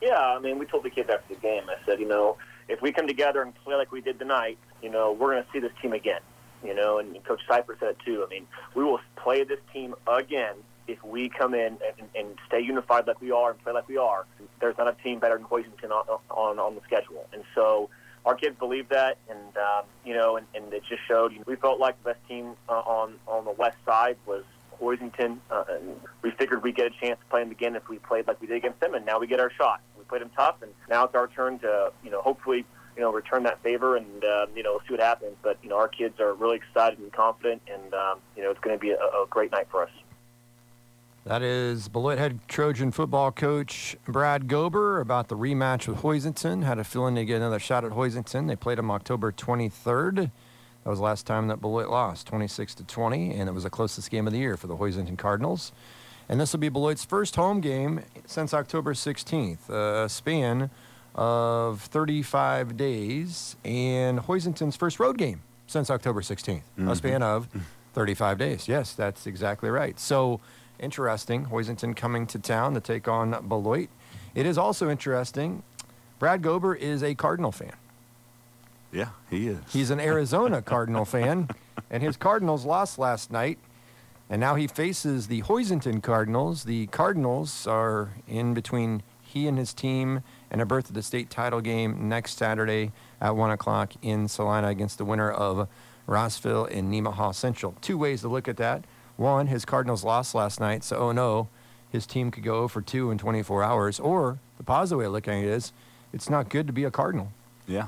Yeah, I mean, we told the kids after the game, I said, if we come together and play like we did tonight, we're going to see this team again. And Coach Cypher said it too. I mean, we will play this team again if we come in and stay unified like we are and play like we are. There's not a team better than Hoisington on the schedule. And so our kids believe that, and and it just showed. We felt like the best team on the west side was Hoisington, and we figured we'd get a chance to play them again if we played like we did against them, and now we get our shot. We played them tough, and now it's our turn to, hopefully, return that favor and, see what happens. But, our kids are really excited and confident, and, it's going to be a great night for us. That is Beloit head Trojan football coach Brad Gober about the rematch with Hoisington. Had a feeling to get another shot at Hoisington. They played them October 23rd. That was the last time that Beloit lost, 26-20, and it was the closest game of the year for the Hoisington Cardinals. And this will be Beloit's first home game since October 16th, a span of 35 days, and Hoisington's first road game since October 16th, a span of 35 days. Yes, that's exactly right. So interesting, Hoisington coming to town to take on Beloit. It is also interesting, Brad Gober is a Cardinal fan. Yeah, he is. He's an Arizona Cardinal fan, and his Cardinals lost last night, and now he faces the Hoisington Cardinals. The Cardinals are in between he and his team and a berth of the state title game next Saturday at 1 o'clock in Salina against the winner of Rossville and Nemaha Central. Two ways to look at that. One, his Cardinals lost last night, so oh no, his team could go 0-2 in 24 hours. Or the positive way of looking at it is, it's not good to be a Cardinal. Yeah.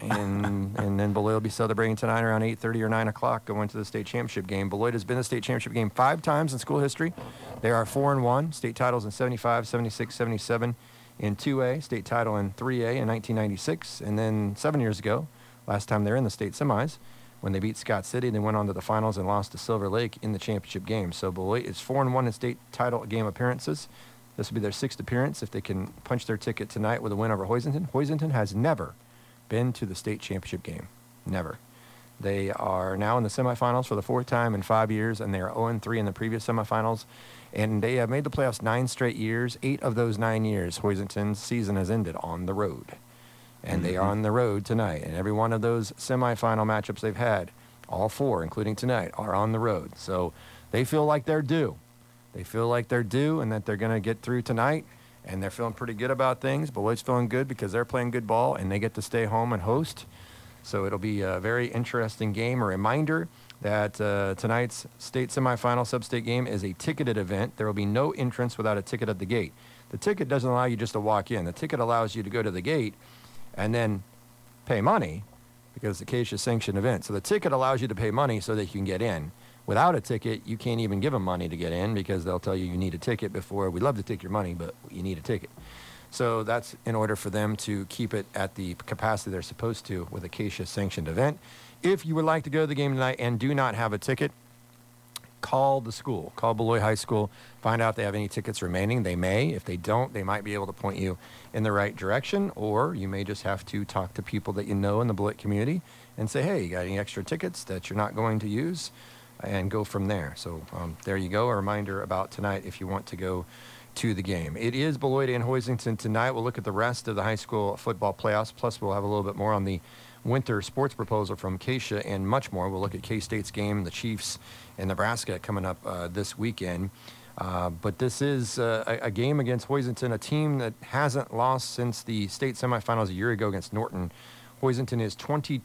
and then Beloit will be celebrating tonight around 8:30 or 9 o'clock going to the state championship game. Beloit has been to the state championship game 5 times in school history. They are 4-1, state titles in 75, 76, 77 in 2A, state title in 3A in 1996, and then 7 years ago, last time they were in the state semis, when they beat Scott City, they went on to the finals and lost to Silver Lake in the championship game. So Beloit is 4-1 in state title game appearances. This will be their 6th appearance if they can punch their ticket tonight with a win over Hoisington. Hoisington has never been to the state championship game. Never. They are now in the semifinals for the 4th time in 5 years, and they are 0-3 in the previous semifinals. And they have made the playoffs 9 straight years. 8 of those 9 years, Hoisington's season has ended on the road. And they are on the road tonight. And every one of those semifinal matchups they've had, all 4, including tonight, are on the road. So they feel like they're due. They feel like they're due and that they're going to get through tonight. And they're feeling pretty good about things. Beloit's feeling good because they're playing good ball and they get to stay home and host. So it'll be a very interesting game. A reminder that tonight's state semifinal sub-state game is a ticketed event. There will be no entrance without a ticket at the gate. The ticket doesn't allow you just to walk in. The ticket allows you to go to the gate and then pay money because it's a Acacia-sanctioned event. So the ticket allows you to pay money so that you can get in. Without a ticket, you can't even give them money to get in because they'll tell you you need a ticket before. We'd love to take your money, but you need a ticket. So that's in order for them to keep it at the capacity they're supposed to with Acacia-sanctioned event. If you would like to go to the game tonight and do not have a ticket, call the school. Call Beloit High School. Find out if they have any tickets remaining. They may. If they don't, they might be able to point you in the right direction, or you may just have to talk to people that you know in the Beloit community and say, hey, you got any extra tickets that you're not going to use? And go from there. So there you go. A reminder about tonight if you want to go to the game. It is Beloit and Hoisington tonight. We'll look at the rest of the high school football playoffs. Plus, we'll have a little bit more on the winter sports proposal from Acacia and much more. We'll look at K-State's game, the Chiefs, and Nebraska coming up this weekend. But this is a game against Hoisington, a team that hasn't lost since the state semifinals a year ago against Norton. Hoisington is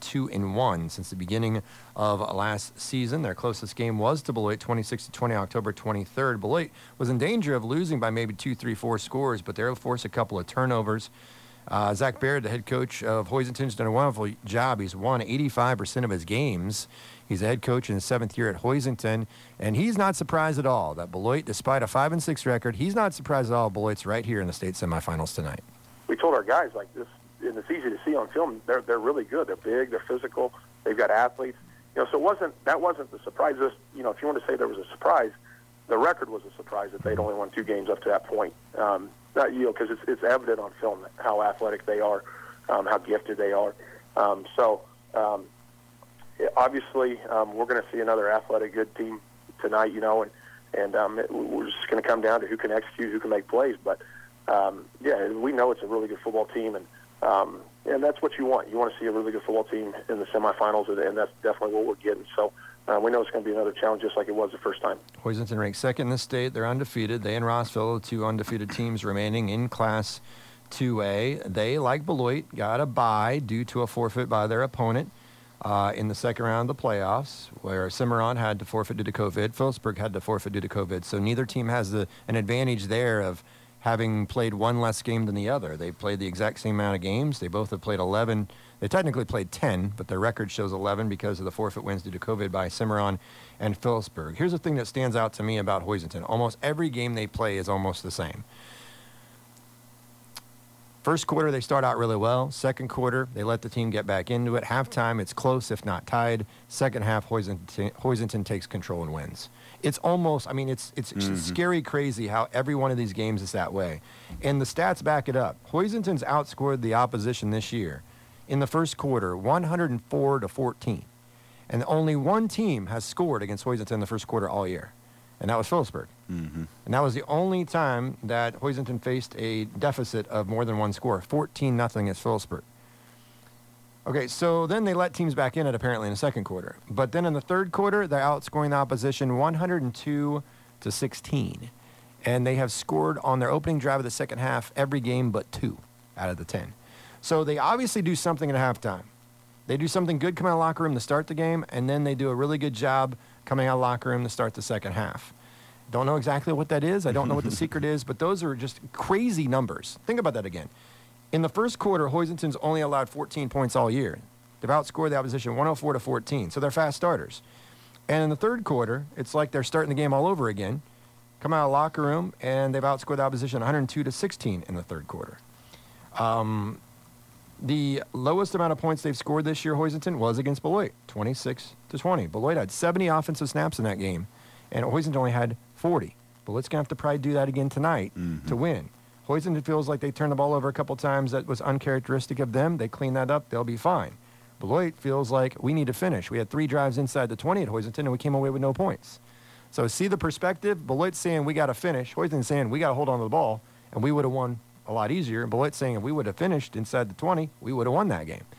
22-1 since the beginning of last season. Their closest game was to Beloit, 26-20, October 23rd. Beloit was in danger of losing by maybe 2, 3, 4 scores, but they'll force a couple of turnovers. Zach Baird, the head coach of Hoisington, has done a wonderful job. He's won 85% of his games. He's a head coach in his 7th year at Hoisington, and he's not surprised at all that Beloit, despite a 5-6 record, he's not surprised at all Beloit's right here in the state semifinals tonight. We told our guys, like this, and it's easy to see on film, they're really good. They're big, they're physical, they've got athletes. So that wasn't the surprise. If you want to say there was a surprise, the record was a surprise that they'd only won 2 games up to that point. Because it's evident on film how athletic they are, how gifted they are. Obviously, we're going to see another athletic, good team tonight. And we're just going to come down to who can execute, who can make plays. But yeah, we know it's a really good football team, and that's what you want. You want to see a really good football team in the semifinals, and that's definitely what we're getting. So we know it's going to be another challenge, just like it was the first time. Hoisington ranked second in the state. They're undefeated. They and Rossville are the two undefeated teams remaining in Class 2A. They, like Beloit, got a bye due to a forfeit by their opponent in the second round of the playoffs, where Cimarron had to forfeit due to COVID. Phillipsburg had to forfeit due to COVID. So neither team has an advantage there of having played one less game than the other. They played the exact same amount of games. They both have played 11. They technically played 10, but their record shows 11 because of the forfeit wins due to COVID by Cimarron and Phillipsburg. Here's the thing that stands out to me about Hoisington. Almost every game they play is almost the same. First quarter, they start out really well. Second quarter, they let the team get back into it. Halftime, it's close, if not tied. Second half, Hoisington takes control and wins. It's almost, I mean, it's scary crazy how every one of these games is that way. And the stats back it up. Hoisington's outscored the opposition this year in the first quarter 104-14. And only one team has scored against Hoisington in the first quarter all year, and that was Phillipsburg. Mm-hmm. And that was the only time that Hoisington faced a deficit of more than one score, 14-0 against Phillipsburg. Okay, so then they let teams back in it apparently in the second quarter. But then in the third quarter, they're outscoring the opposition 102-16. And they have scored on their opening drive of the second half every game but 2 out of the 10. So they obviously do something at halftime. They do something good coming out of the locker room to start the game, and then they do a really good job coming out of the locker room to start the second half. Don't know exactly what that is. I don't know what the secret is, but those are just crazy numbers. Think about that again. In the first quarter, Hoisington's only allowed 14 points all year. They've outscored the opposition 104-14, so they're fast starters. And in the third quarter, it's like they're starting the game all over again. Come out of the locker room, and they've outscored the opposition 102-16 in the third quarter. The lowest amount of points they've scored this year, Hoisington, was against Beloit, 26-20. Beloit had 70 offensive snaps in that game, and Hoisington only had 40. Beloit's going to have to probably do that again tonight to win. Hoisington feels like they turned the ball over a couple times that was uncharacteristic of them. They clean that up, they'll be fine. Beloit feels like we need to finish. We had 3 drives inside the 20 at Hoisington, and we came away with no points. So see the perspective? Beloit's saying we got to finish. Hoisington's saying we got to hold on to the ball, and we would have won a lot easier. And Beloit's saying if we would have finished inside the 20, we would have won that game.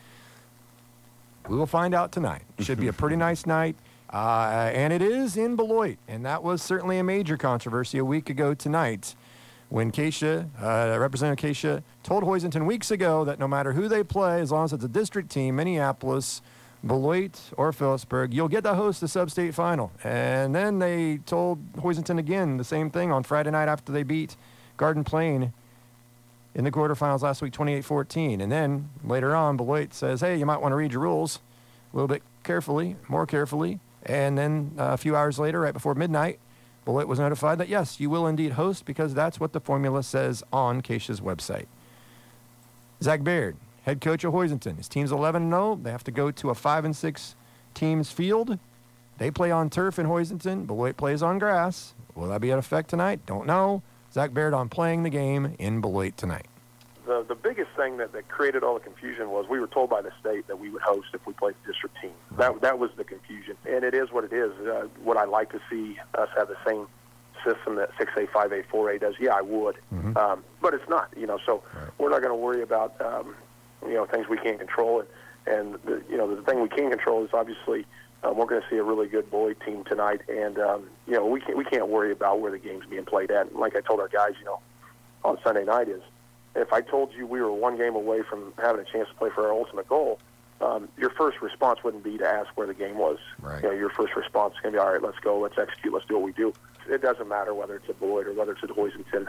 We will find out tonight. It should be a pretty nice night. And it is in Beloit, and that was certainly a major controversy a week ago tonight when Representative Keisha told Hoisington weeks ago that no matter who they play, as long as it's a district team, Minneapolis, Beloit, or Phillipsburg, you'll get to host the sub-state final. And then they told Hoisington again the same thing on Friday night after they beat Garden Plain in the quarterfinals last week, 28-14. And then later on, Beloit says, hey, you might want to read your rules a little bit more carefully. And then a few hours later, right before midnight, Beloit was notified that, yes, you will indeed host because that's what the formula says on Keisha's website. Zach Baird, head coach of Hoisington. His team's 11-0. They have to go to a 5-6 teams field. They play on turf in Hoisington. Beloit plays on grass. Will that be in effect tonight? Don't know. Zach Baird on playing the game in Beloit tonight. The biggest thing that created all the confusion was we were told by the state that we would host if we played the district team. That was the confusion, and it is what it is. Would I like to see us have the same system that 6A, 5A, 4A does? Yeah, I would, but it's not. So we're not going to worry about things we can't control, and the thing we can control is obviously we're going to see a really good Beloit team tonight, and we can't worry about where the game's being played at. And like I told our guys, on Sunday night is, if I told you we were one game away from having a chance to play for our ultimate goal, your first response wouldn't be to ask where the game was. Right. Your first response is going to be, all right, let's go, let's execute, let's do what we do. It doesn't matter whether it's at Beloit or whether it's at Hoisington.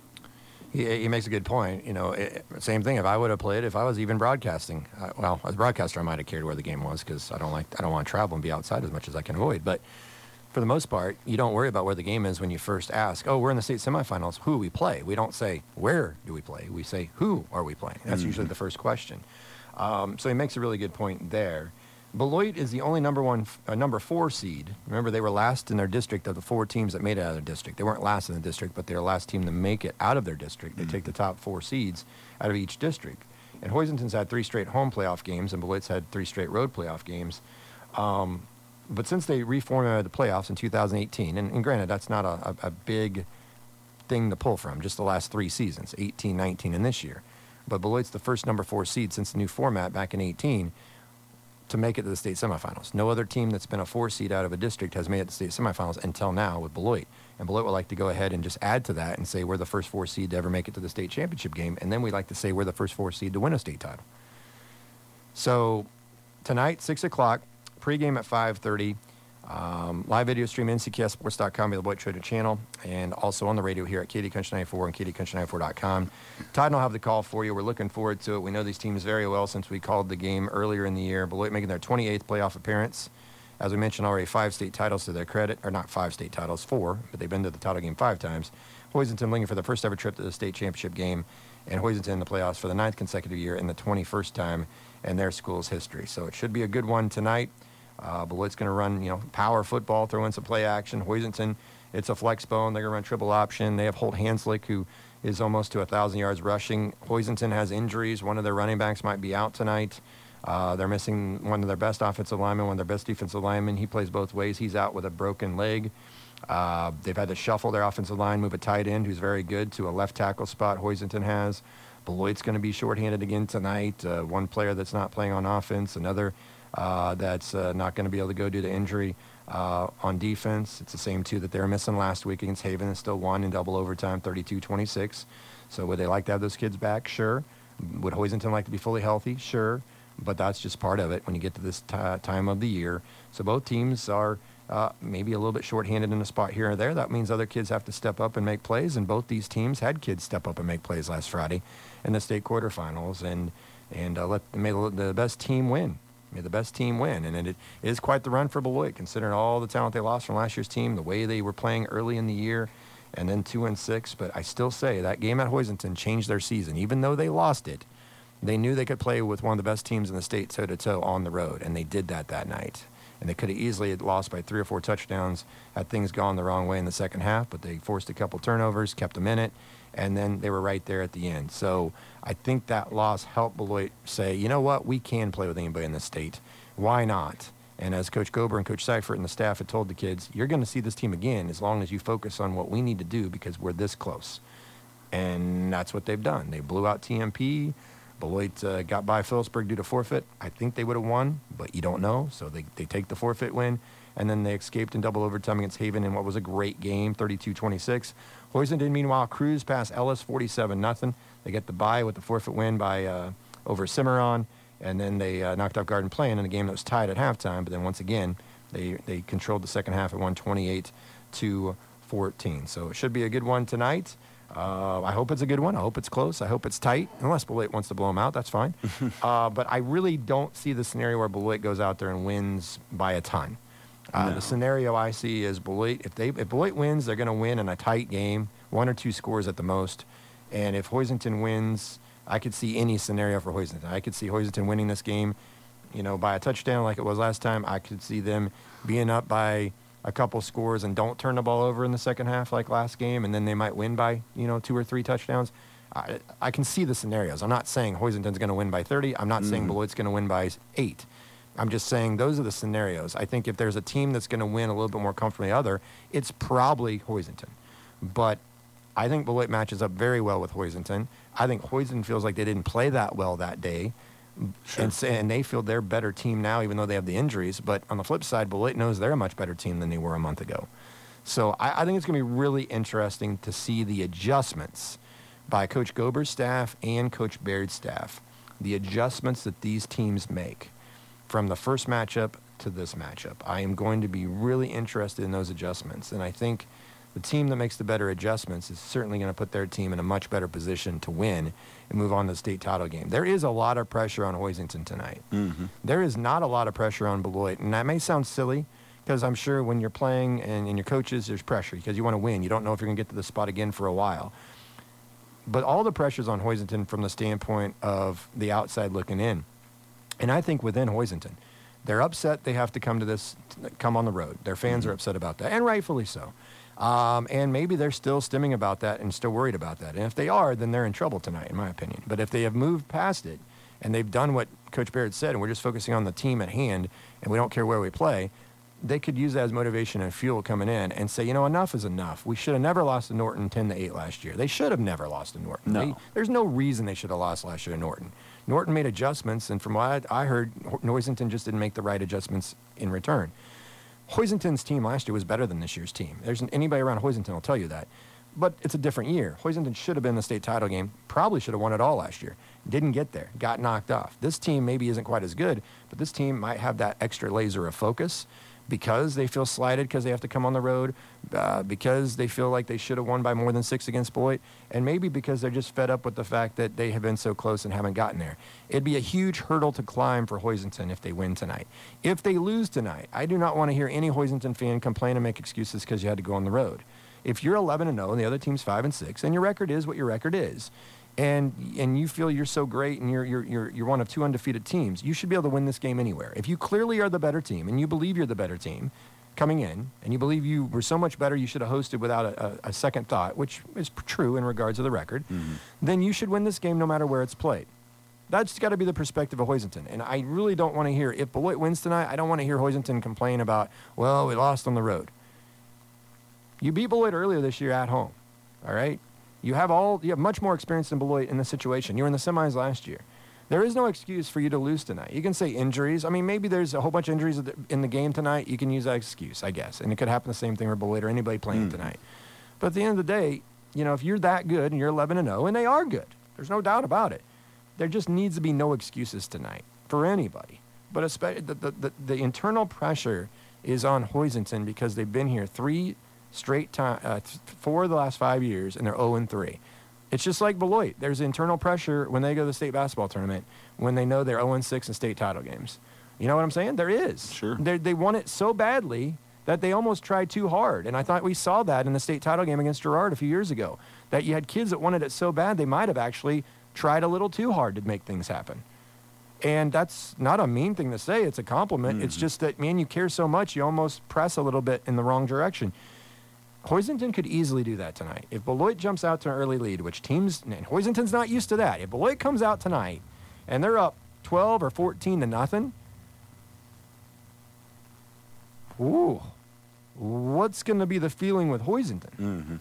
He makes a good point. Same thing. If I would have played, if I was even broadcasting, as a broadcaster, I might have cared where the game was because I don't want to travel and be outside as much as I can avoid. But for the most part, you don't worry about where the game is when you first ask, oh, we're in the state semifinals, who we play. We don't say, where do we play? We say, who are we playing? That's usually the first question. So he makes a really good point there. Beloit is the only number 4 seed. Remember, they were last in their district of the 4 teams that made it out of their district. They weren't last in the district, but they're the last team to make it out of their district. They take the top 4 seeds out of each district. And Hoisington's had 3 straight home playoff games, and Beloit's had 3 straight road playoff games. But since they reformatted the playoffs in 2018, and granted, that's not a big thing to pull from, just the last 3 seasons, 18, 19, and this year. But Beloit's the first number 4 seed since the new format back in 18 to make it to the state semifinals. No other team that's been a 4 seed out of a district has made it to state semifinals until now with Beloit. And Beloit would like to go ahead and just add to that and say we're the first 4 seed to ever make it to the state championship game. And then we'd like to say we're the first 4 seed to win a state title. So tonight, 6 o'clock, pregame at 5:30. Live video stream ncksports.com, the Beloit Trader channel, and also on the radio here at KD Country 94 and KDCountry94.com. Todd and I'll have the call for you. We're looking forward to it. We know these teams very well since we called the game earlier in the year. Beloit making their 28th playoff appearance. As we mentioned already, 5 state titles to their credit, or not 5 state titles, 4, but they've been to the title game 5 times. Hoisington looking for the first ever trip to the state championship game, and Hoisington in the playoffs for the 9th consecutive year and the 21st time in their school's history. So it should be a good one tonight. Beloit's going to run, power football, throw in some play action. Hoisington, it's a flex bone. They're going to run triple option. They have Holt Hanslick, who is almost to 1,000 yards rushing. Hoisington has injuries. One of their running backs might be out tonight. They're missing one of their best offensive linemen, one of their best defensive linemen. He plays both ways. He's out with a broken leg. They've had to shuffle their offensive line, move a tight end who's very good to a left tackle spot Hoisington has. Beloit's going to be shorthanded again tonight. One player that's not playing on offense, another that's not going to be able to go due to injury on defense. It's the same 2 that they were missing last week against Haven and still won in double overtime, 32-26. So would they like to have those kids back? Sure. Would Hoisington like to be fully healthy? Sure. But that's just part of it when you get to this time of the year. So both teams are maybe a little bit shorthanded in a spot here or there. That means other kids have to step up and make plays, and both these teams had kids step up and make plays last Friday in the state quarterfinals, and may the best team win. May the best team win. And it is quite the run for Beloit, considering all the talent they lost from last year's team, the way they were playing early in the year, and then 2-6. But I still say that game at Hoisington changed their season. Even though they lost it, they knew they could play with one of the best teams in the state toe-to-toe on the road, and they did that night. And they could have easily lost by 3 or 4 touchdowns had things gone the wrong way in the second half, but they forced a couple turnovers, kept them in it, and then they were right there at the end. So I think that loss helped Beloit say, you know what, we can play with anybody in the state. Why not? And as Coach Gober and Coach Seifert and the staff had told the kids, you're going to see this team again as long as you focus on what we need to do because we're this close. And that's what they've done. They blew out TMP. Beloit got by Phillipsburg due to forfeit. I think they would have won, but you don't know. So they take the forfeit win, and then they escaped in double overtime against Haven in what was a great game, 32-26. Hoisington, meanwhile, cruised past Ellis 47-0. They get the bye with the forfeit win by over Cimarron, and then they knocked out Garden Plain in a game that was tied at halftime. But then once again, they controlled the second half at 128-14. So it should be a good one tonight. I hope it's a good one. I hope it's close. I hope it's tight. Unless Beloit wants to blow them out, that's fine. But I really don't see the scenario where Beloit goes out there and wins by a ton. No. The scenario I see is Beloit. If Beloit wins, they're going to win in a tight game, 1 or 2 scores at the most. And if Hoisington wins, I could see any scenario for Hoisington. I could see Hoisington winning this game, by a touchdown like it was last time. I could see them being up by a couple scores and don't turn the ball over in the second half like last game, and then they might win by 2 or 3 touchdowns. I can see the scenarios. I'm not saying Hoisington's going to win by 30. I'm not saying Beloit's going to win by 8. I'm just saying those are the scenarios. I think if there's a team that's going to win a little bit more comfortably than the other, it's probably Hoisington. But I think Beloit matches up very well with Hoisington. I think Hoisington feels like they didn't play that well that day. Sure. And they feel they're a better team now, even though they have the injuries. But on the flip side, Beloit knows they're a much better team than they were a month ago. So I think it's going to be really interesting to see the adjustments by Coach Gober's staff and Coach Baird's staff, the adjustments that these teams make from the first matchup to this matchup. I am going to be really interested in those adjustments. And I think the team that makes the better adjustments is certainly going to put their team in a much better position to win and move on to the state title game. There is a lot of pressure on Hoisington tonight. Mm-hmm. There is not a lot of pressure on Beloit. And that may sound silly because I'm sure when you're playing and your coaches, there's pressure because you want to win. You don't know if you're going to get to the spot again for a while. But all the pressure's on Hoisington from the standpoint of the outside looking in. And I think within Hoisington, they're upset they have to come on the road. Their fans are upset about that, and rightfully so. And maybe they're still stimming about that and still worried about that. And if they are, then they're in trouble tonight, in my opinion. But if they have moved past it and they've done what Coach Baird said, and we're just focusing on the team at hand and we don't care where we play, they could use that as motivation and fuel coming in and say, enough is enough. We should have never lost to Norton 10-8 last year. They should have never lost to Norton. No. There's no reason they should have lost last year to Norton. Norton made adjustments, and from what I heard, Hoisington just didn't make the right adjustments in return. Hoisington's team last year was better than this year's team. Anybody around Hoisington will tell you that. But it's a different year. Hoisington should have been in the state title game, probably should have won it all last year. Didn't get there, got knocked off. This team maybe isn't quite as good, but this team might have that extra laser of focus because they feel slighted because they have to come on the road, because they feel like they should have won by more than 6 against Beloit, and maybe because they're just fed up with the fact that they have been so close and haven't gotten there. It'd be a huge hurdle to climb for Hoisington if they win tonight. If they lose tonight, I do not want to hear any Hoisington fan complain and make excuses because you had to go on the road. If you're 11-0 and the other team's 5-6, and your record is what your record is, and you feel you're so great and you're one of 2 undefeated teams, you should be able to win this game anywhere. If you clearly are the better team and you believe you're the better team coming in, and you believe you were so much better you should have hosted without a second thought, which is true in regards to the record, then you should win this game no matter where it's played. That's got to be the perspective of Hoisington. And I really don't want to hear, if Beloit wins tonight, I don't want to hear Hoisington complain about, well, we lost on the road. You beat Beloit earlier this year at home, all right? You have much more experience than Beloit in this situation. You were in the semis last year. There is no excuse for you to lose tonight. You can say injuries. I mean, maybe there's a whole bunch of injuries in the game tonight. You can use that excuse, I guess. And it could happen the same thing for Beloit or anybody playing tonight. But at the end of the day, if you're that good and you're 11-0, and they are good, there's no doubt about it, there just needs to be no excuses tonight for anybody. But especially the internal pressure is on Hoisington because they've been here 3 straight time, 4 of the last 5 years, and they're 0-3. It's just like Beloit. There's internal pressure when they go to the state basketball tournament when they know they're 0-6 in state title games. You know what I'm saying? There is. Sure. They want it so badly that they almost tried too hard. And I thought we saw that in the state title game against Girard a few years ago, that you had kids that wanted it so bad they might have actually tried a little too hard to make things happen. And that's not a mean thing to say. It's a compliment. It's just that, man, you care so much, you almost press a little bit in the wrong direction. Hoisington could easily do that tonight. If Beloit jumps out to an early lead, which teams, and Hoisington's not used to that. If Beloit comes out tonight and they're up 12 or 14-0, what's going to be the feeling with Hoisington?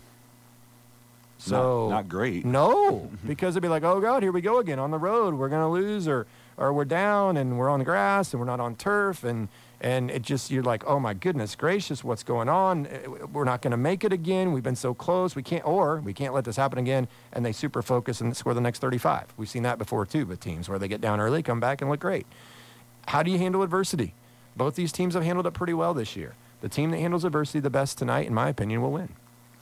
So not great. No, because they'd be like, oh God, here we go again on the road. We're going to lose, or we're down and we're on the grass and we're not on turf, and it just, you're like, oh my goodness gracious, what's going on? We're not going to make it again. We've been so close. We can't let this happen again. And they super focus and score the next 35. We've seen that before too with teams where they get down early, come back and look great. How do you handle adversity? Both these teams have handled it pretty well this year. The team that handles adversity the best tonight, in my opinion, will win.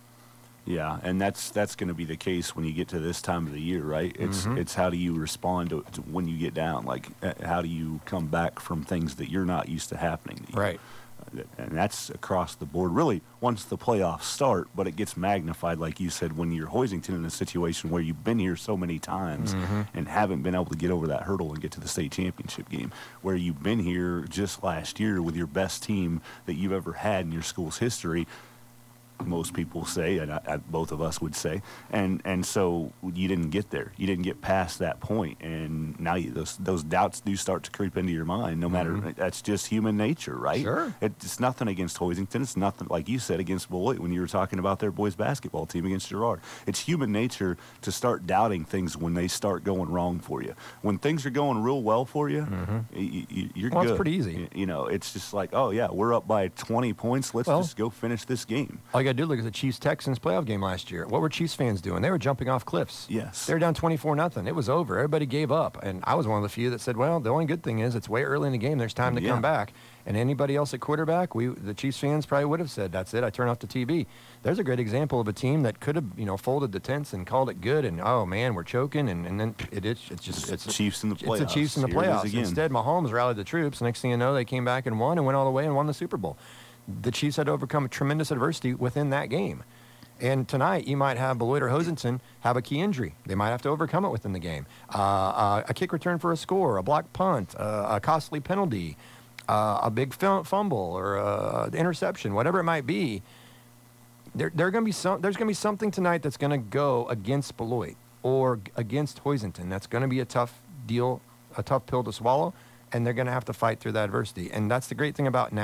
Yeah, and that's going to be the case when you get to this time of the year, right? It's how do you respond to when you get down? Like, how do you come back from things that you're not used to happening to you? Right. And that's across the board, really, once the playoffs start, but it gets magnified, like you said, when you're Hoisington in a situation where you've been here so many times and haven't been able to get over that hurdle and get to the state championship game, where you've been here just last year with your best team that you've ever had in your school's history, most people say, and both of us would say, and so you didn't get there. You didn't get past that point, and now those doubts do start to creep into your mind. No matter, that's just human nature, right? Sure. It's nothing against Hoisington. It's nothing, like you said, against Beloit when you were talking about their boys basketball team against Girard. It's human nature to start doubting things when they start going wrong for you. When things are going real well for you, you're good. It's pretty easy. It's just like, oh yeah, we're up by 20 points. Let's just go finish this game. All you got to do, look at the Chiefs-Texans playoff game last year. What were Chiefs fans doing? They were jumping off cliffs. Yes. They were down 24-0. It was over. Everybody gave up. And I was one of the few that said, well, the only good thing is it's way early in the game. There's time to come back. And anybody else at quarterback, the Chiefs fans probably would have said, that's it, I turn off the TV. There's a great example of a team that could have, folded the tents and called it good, and, oh, man, we're choking, and then it's Chiefs in the playoffs. It's the Chiefs in the playoffs. Instead, Mahomes rallied the troops. Next thing you know, they came back and won all the way and won the Super Bowl. The Chiefs had to overcome tremendous adversity within that game. And tonight, you might have Beloit or Hoisington have a key injury. They might have to overcome it within the game. A kick return for a score, a block punt, a costly penalty, a big fumble, or an interception, whatever it might be. There's going to be something tonight that's going to go against Beloit or against Hoisington. That's going to be a tough deal, a tough pill to swallow, and they're going to have to fight through that adversity. And that's the great thing about now.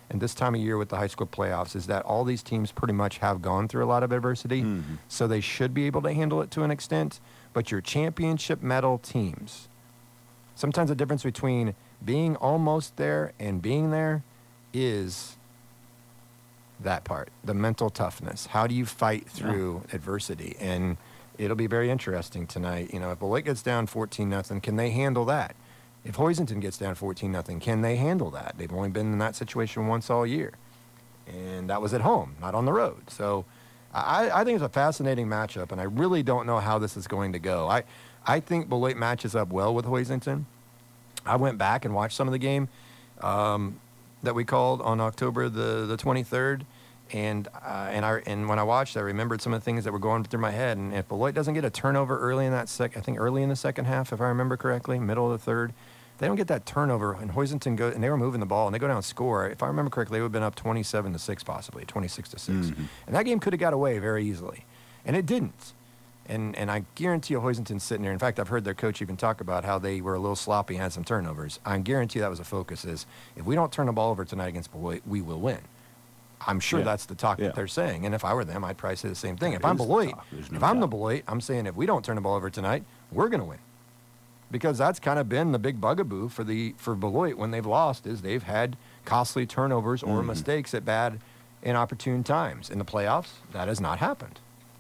and this time of year with the high school playoffs is that all these teams pretty much have gone through a lot of adversity, so they should be able to handle it to an extent. But your championship medal teams, sometimes the difference between being almost there and being there is that part, the mental toughness. How do you fight through adversity? And it'll be very interesting tonight. You know, if Beloit gets down 14-0, can they handle that? If Hoisington gets down 14-0, can they handle that? They've only been in that situation once all year, and that was at home, not on the road. So I think it's a fascinating matchup, and I really don't know how this is going to go. I think Beloit matches up well with Hoisington. I went back and watched some of the game that we called on October the 23rd, and when I watched, I remembered some of the things that were going through my head. And if Beloit doesn't get a turnover early in that early in the second half, if I remember correctly, middle of the third, they don't get that turnover, and Hoisington goes, and they were moving the ball, and they go down and score. If I remember correctly, they would have been up 27-6, possibly 26-6, and that game could have got away very easily, and it didn't. And I guarantee you, Hoisington's sitting there. In fact, I've heard their coach even talk about how they were a little sloppy and had some turnovers. I guarantee that was a focus. Is if we don't turn the ball over tonight against Beloit, we will win. I'm sure that's the talk that they're saying. And if I were them, I'd probably say the same thing. If I'm Beloit, I'm the Beloit, I'm saying if we don't turn the ball over tonight, we're going to win. Because that's kind of been the big bugaboo for Beloit when they've lost, is they've had costly turnovers or mistakes at bad, inopportune times. In the playoffs, that has not happened.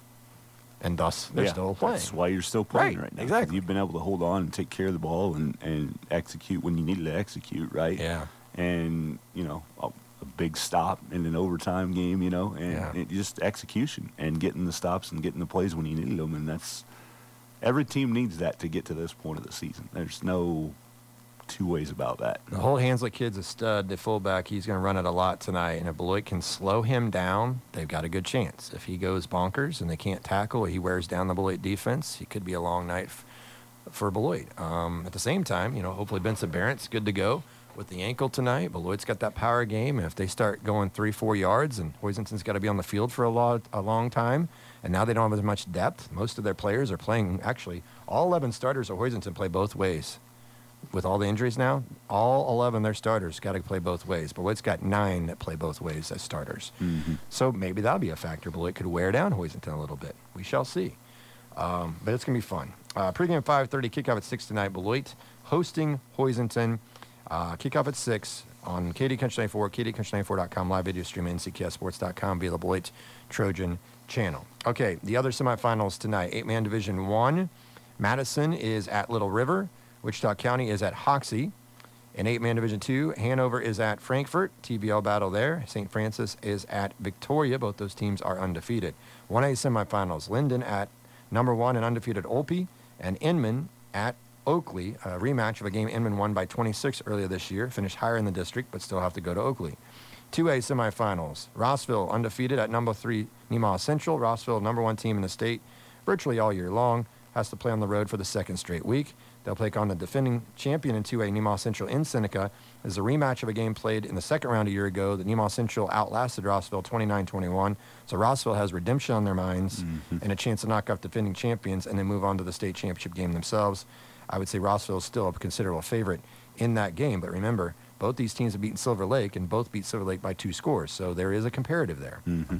And thus, they're still playing. That's why you're still playing right now. Exactly. You've been able to hold on and take care of the ball and execute when you needed to execute, right? Yeah. And, you know, a big stop in an overtime game, you know, and just execution and getting the stops and getting the plays when you needed them. And that's every team needs that to get to this point of the season. There's no two ways about that. The whole Hansley kid's a stud, the fullback. He's going to run it a lot tonight. And if Beloit can slow him down, they've got a good chance. If he goes bonkers and they can't tackle, he wears down the Beloit defense, he could be a long night for Beloit. At the same time, you know, hopefully Benson Barrett's good to go with the ankle tonight. Beloit's got that power game. And if they start going 3-4 yards, and Hoisington's got to be on the field for a long time, and now they don't have as much depth. Most of their players are playing, actually, all 11 starters at Hoisington play both ways. With all the injuries now, all 11 of their starters got to play both ways. Beloit's got 9 that play both ways as starters. So maybe that'll be a factor. Beloit could wear down Hoisington a little bit. We shall see. But it's going to be fun. Pregame 5:30, kickoff at 6 tonight. Beloit hosting Hoisington. Kickoff at 6 on KD Country 94, KDCountry94.com, live video stream, NCKSports.com via the Beloit Trojan channel. Okay, the other semifinals tonight. 8-man Division 1. Madison is at Little River. Wichita County is at Hoxie. In 8-man Division 2, Hanover is at Frankfort. TBL battle there. St. Francis is at Victoria. Both those teams are undefeated. 1A semifinals. Linden at number 1 and undefeated Olpe. And Inman at Oakley. A rematch of a game Inman won by 26 earlier this year. Finished higher in the district, but still have to go to Oakley. 2A semifinals. Rossville undefeated at number 3 Nemaha Central. Rossville, number 1 team in the state virtually all year long. Has to play on the road for the second straight week. They'll take on the defending champion in 2A, Nemaha Central in Seneca. As a rematch of a game played in the second round a year ago, the Nemaha Central outlasted Rossville 29-21. So Rossville has redemption on their minds and a chance to knock off defending champions and then move on to the state championship game themselves. I would say Rossville is still a considerable favorite in that game. But remember, both these teams have beaten Silver Lake, and both beat Silver Lake by 2 scores. So there is a comparative there.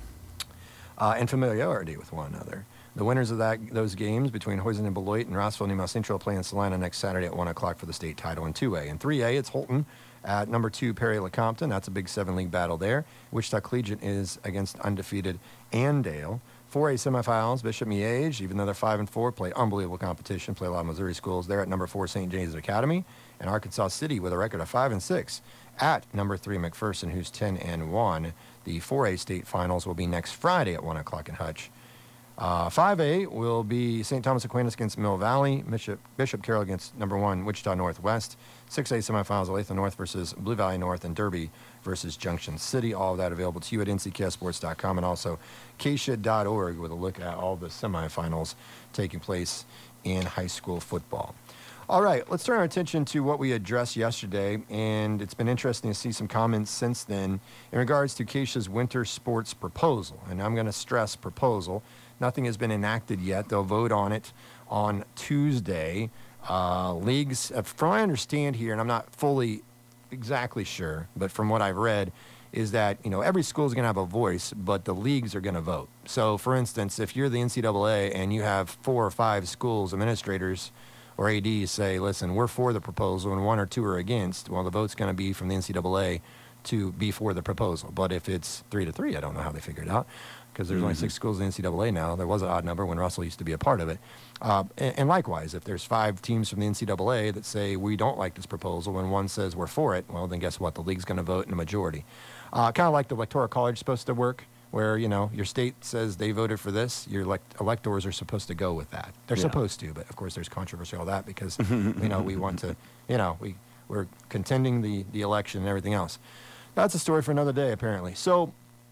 And familiarity with one another. The winners of those games between Hoisington and Beloit and Rossville Nemaha Central play in Salina next Saturday at 1 o'clock for the state title in 2A. In 3A, it's Holton at number 2 Perry Lecompton. That's a big 7-league battle there. Wichita Collegiate is against undefeated Andale. 4A semifinals, Bishop Miege, even though they're 5-4, play unbelievable competition, play a lot of Missouri schools. They're at number 4 St. James Academy. And Arkansas City with a record of 5-6 at number 3 McPherson, who's 10-1. The 4A state finals will be next Friday at 1 o'clock in Hutch. 5A will be St. Thomas Aquinas against Mill Valley, Bishop Carroll against number 1 Wichita Northwest. 6A semifinals, Olathe North versus Blue Valley North, and Derby versus Junction City. All of that available to you at NCKSports.com and also KSHID.org with a look at all the semifinals taking place in high school football. All right, let's turn our attention to what we addressed yesterday, and it's been interesting to see some comments since then in regards to Keisha's winter sports proposal. And I'm going to stress proposal. Nothing has been enacted yet. They'll vote on it on Tuesday. Leagues, from what I understand here, and I'm not fully exactly sure, but from what I've read, is that, every school is going to have a voice, but the leagues are going to vote. So, for instance, if you're the NCAA and you have 4 or 5 schools administrators or ADs say, listen, we're for the proposal and 1 or 2 are against, well, the vote's going to be from the NCAA to be for the proposal. But if it's 3-3, I don't know how they figured it out, because there's only 6 schools in the NCAA now. There was an odd number when Russell used to be a part of it. And likewise, if there's 5 teams from the NCAA that say we don't like this proposal and 1 says we're for it, well, then guess what? The league's going to vote in a majority. Kind of like the Electoral College is supposed to work, where, your state says they voted for this, your electors are supposed to go with that. They're supposed to, but of course there's controversy all that because, we want to, we're contending the election and everything else. That's a story for another day, apparently. So,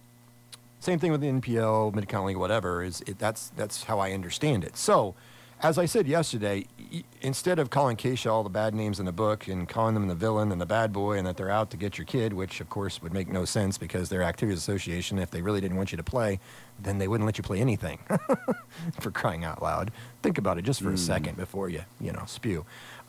same thing with the NPL, Mid-Continent League, whatever. That's how I understand it. So, as I said yesterday, instead of calling Keisha all the bad names in the book and calling them the villain and the bad boy and that they're out to get your kid, which of course would make no sense because they're Activities Association. If they really didn't want you to play, then they wouldn't let you play anything. For crying out loud. Think about it just for a second before you spew.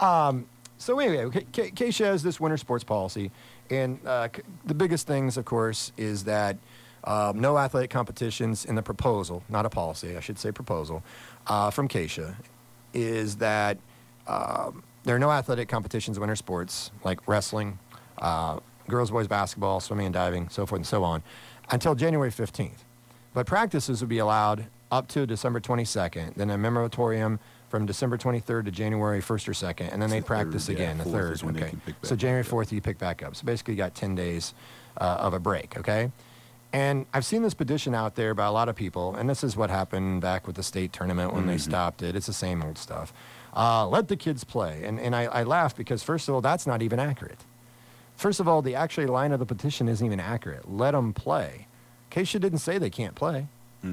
So anyway, Keisha has this winter sports policy, and the biggest things, of course, is that no athletic competitions in the proposal, not a policy, I should say proposal, from Keisha, is that there are no athletic competitions in winter sports like wrestling, girls, boys basketball, swimming and diving, so forth and so on, until January 15th. But practices would be allowed up to December 22nd, then a moratorium from December 23rd to January 1st or 2nd, and then they'd practice again, the 3rd. Okay. So January 4th, you pick back up. So basically, you got 10 days of a break, okay? And I've seen this petition out there by a lot of people, and this is what happened back with the state tournament when they stopped it. It's the same old stuff. Let the kids play. And I laugh because, first of all, that's not even accurate. First of all, the actual line of the petition isn't even accurate. Let them play. Keisha didn't say they can't play.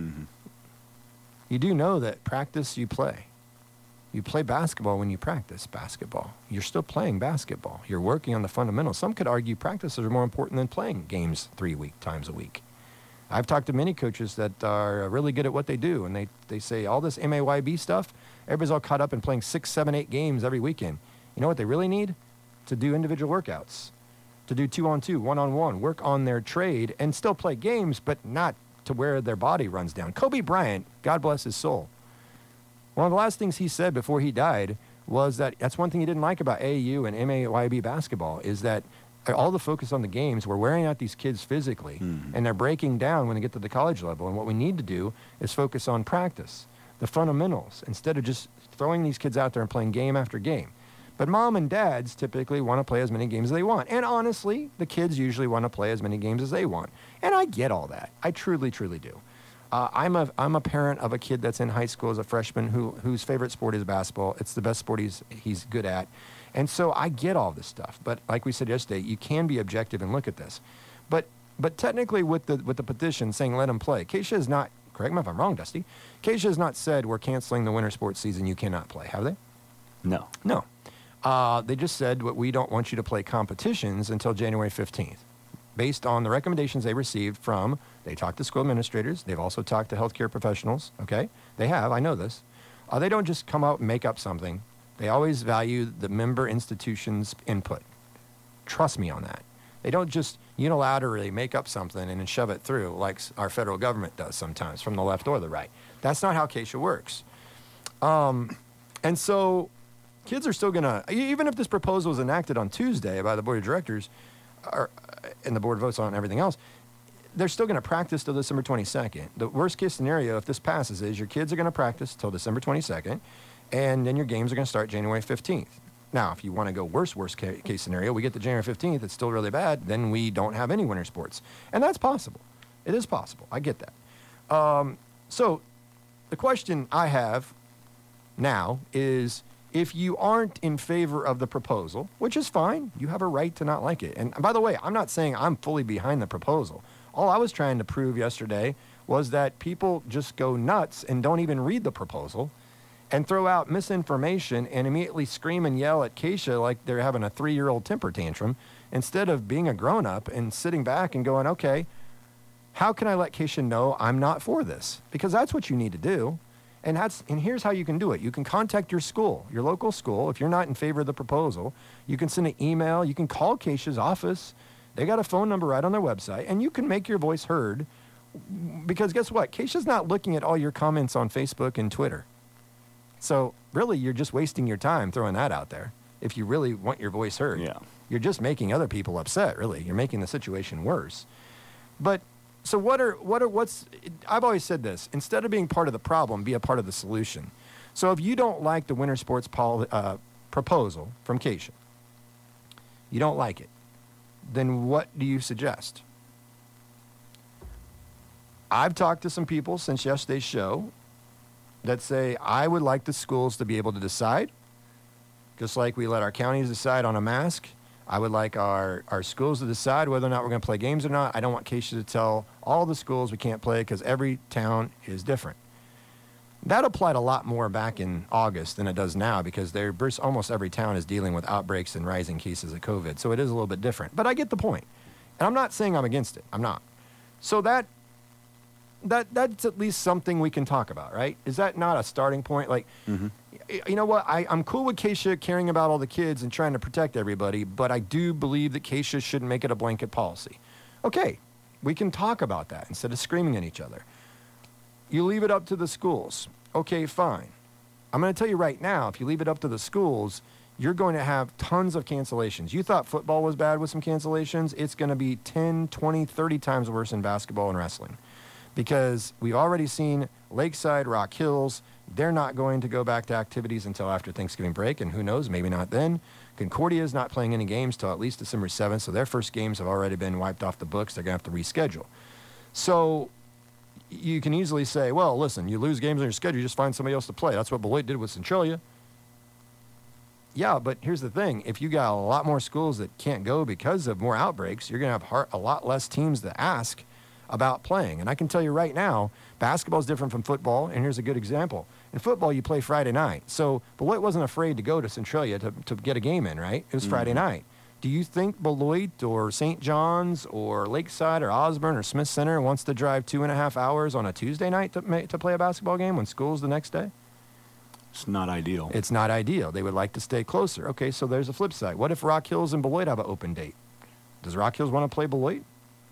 You do know that practice, you play. You play basketball when you practice basketball. You're still playing basketball. You're working on the fundamentals. Some could argue practices are more important than playing games 3 times a week. I've talked to many coaches that are really good at what they do, and they say all this MAYB stuff, everybody's all caught up in playing 6, 7, 8 games every weekend. You know what they really need? To do individual workouts, to do 2-on-2, 1-on-1, work on their trade, and still play games, but not to where their body runs down. Kobe Bryant, God bless his soul, one of the last things he said before he died was that that's one thing he didn't like about AAU and MAYB basketball is that all the focus on the games, we're wearing out these kids physically, and they're breaking down when they get to the college level. And what we need to do is focus on practice, the fundamentals, instead of just throwing these kids out there and playing game after game. But mom and dads typically want to play as many games as they want. And honestly, the kids usually want to play as many games as they want. And I get all that. I truly, truly do. I'm a parent of a kid that's in high school as a freshman whose favorite sport is basketball. It's the best sport he's good at. And so I get all this stuff. But like we said yesterday, you can be objective and look at this. But technically with the petition saying let them play, Keisha has not, correct me if I'm wrong, Dusty, Keisha has not said we're canceling the winter sports season, you cannot play, have they? No. No. They just said we don't want you to play competitions until January 15th. Based on the recommendations they received from, they talked to school administrators. They've also talked to healthcare professionals, okay? They have, I know this. They don't just come out and make up something. They always value the member institution's input. Trust me on that. They don't just unilaterally make up something and then shove it through like our federal government does sometimes from the left or the right. That's not how Keisha works. And so kids are still going to, even if this proposal was enacted on Tuesday by the board of directors, and the board votes on everything else, they're still going to practice till December 22nd. The worst case scenario, if this passes, is your kids are going to practice till December 22nd, and then your games are going to start January 15th. Now, if you want to go worst case scenario, we get to January 15th, it's still really bad, then we don't have any winter sports. And that's possible. It is possible. I get that. So the question I have now is, if you aren't in favor of the proposal, which is fine, you have a right to not like it. And by the way, I'm not saying I'm fully behind the proposal. All I was trying to prove yesterday was that people just go nuts and don't even read the proposal and throw out misinformation and immediately scream and yell at Keisha like they're having a 3-year-old temper tantrum, instead of being a grown-up and sitting back and going, okay, how can I let Keisha know I'm not for this? Because that's what you need to do. And here's how you can do it. You can contact your school, your local school. If you're not in favor of the proposal, you can send an email. You can call Keisha's office They got a phone number right on their website, and you can make your voice heard because guess what? Keisha's not looking at all your comments on Facebook and Twitter. So really, you're just wasting your time throwing that out there if you really want your voice heard. Yeah. You're just making other people upset, really. You're making the situation worse. But so what's I've always said this, instead of being part of the problem, be a part of the solution. So if you don't like the winter sports proposal from Keisha, you don't like it, then what do you suggest? I've talked to some people since yesterday's show that say, I would like the schools to be able to decide, just like we let our counties decide on a mask. I would like our schools to decide whether or not we're going to play games or not. I don't want Keisha to tell all the schools we can't play because every town is different. That applied a lot more back in August than it does now because almost every town is dealing with outbreaks and rising cases of COVID. So it is a little bit different. But I get the point. And I'm not saying I'm against it. I'm not. So that's at least something we can talk about, right? Is that not a starting point? Like, you know what? I'm cool with Keisha caring about all the kids and trying to protect everybody, but I do believe that Keisha shouldn't make it a blanket policy. Okay, we can talk about that instead of screaming at each other. You leave it up to the schools. Okay, fine. I'm going to tell you right now, if you leave it up to the schools, you're going to have tons of cancellations. You thought football was bad with some cancellations. It's going to be 10, 20, 30 times worse in basketball and wrestling. Because we've already seen Lakeside, Rock Hills, they're not going to go back to activities until after Thanksgiving break, and who knows, maybe not then. Concordia is not playing any games till at least December 7th, so their first games have already been wiped off the books. They're going to have to reschedule. So you can easily say, well, listen, you lose games on your schedule, you just find somebody else to play. That's what Beloit did with Centralia. Yeah, but here's the thing. If you got a lot more schools that can't go because of more outbreaks, you're going to have a lot less teams to ask about playing. And I can tell you right now, basketball is different from football, and here's a good example. In football, you play Friday night. So Beloit wasn't afraid to go to Centralia to get a game in, right? It was Friday night. Do you think Beloit or St. John's or Lakeside or Osborne or Smith Center wants to drive 2.5 hours on a Tuesday night to play a basketball game when school's the next day? It's not ideal. It's not ideal. They would like to stay closer. Okay, so there's a flip side. What if Rock Hills and Beloit have an open date? Does Rock Hills want to play Beloit?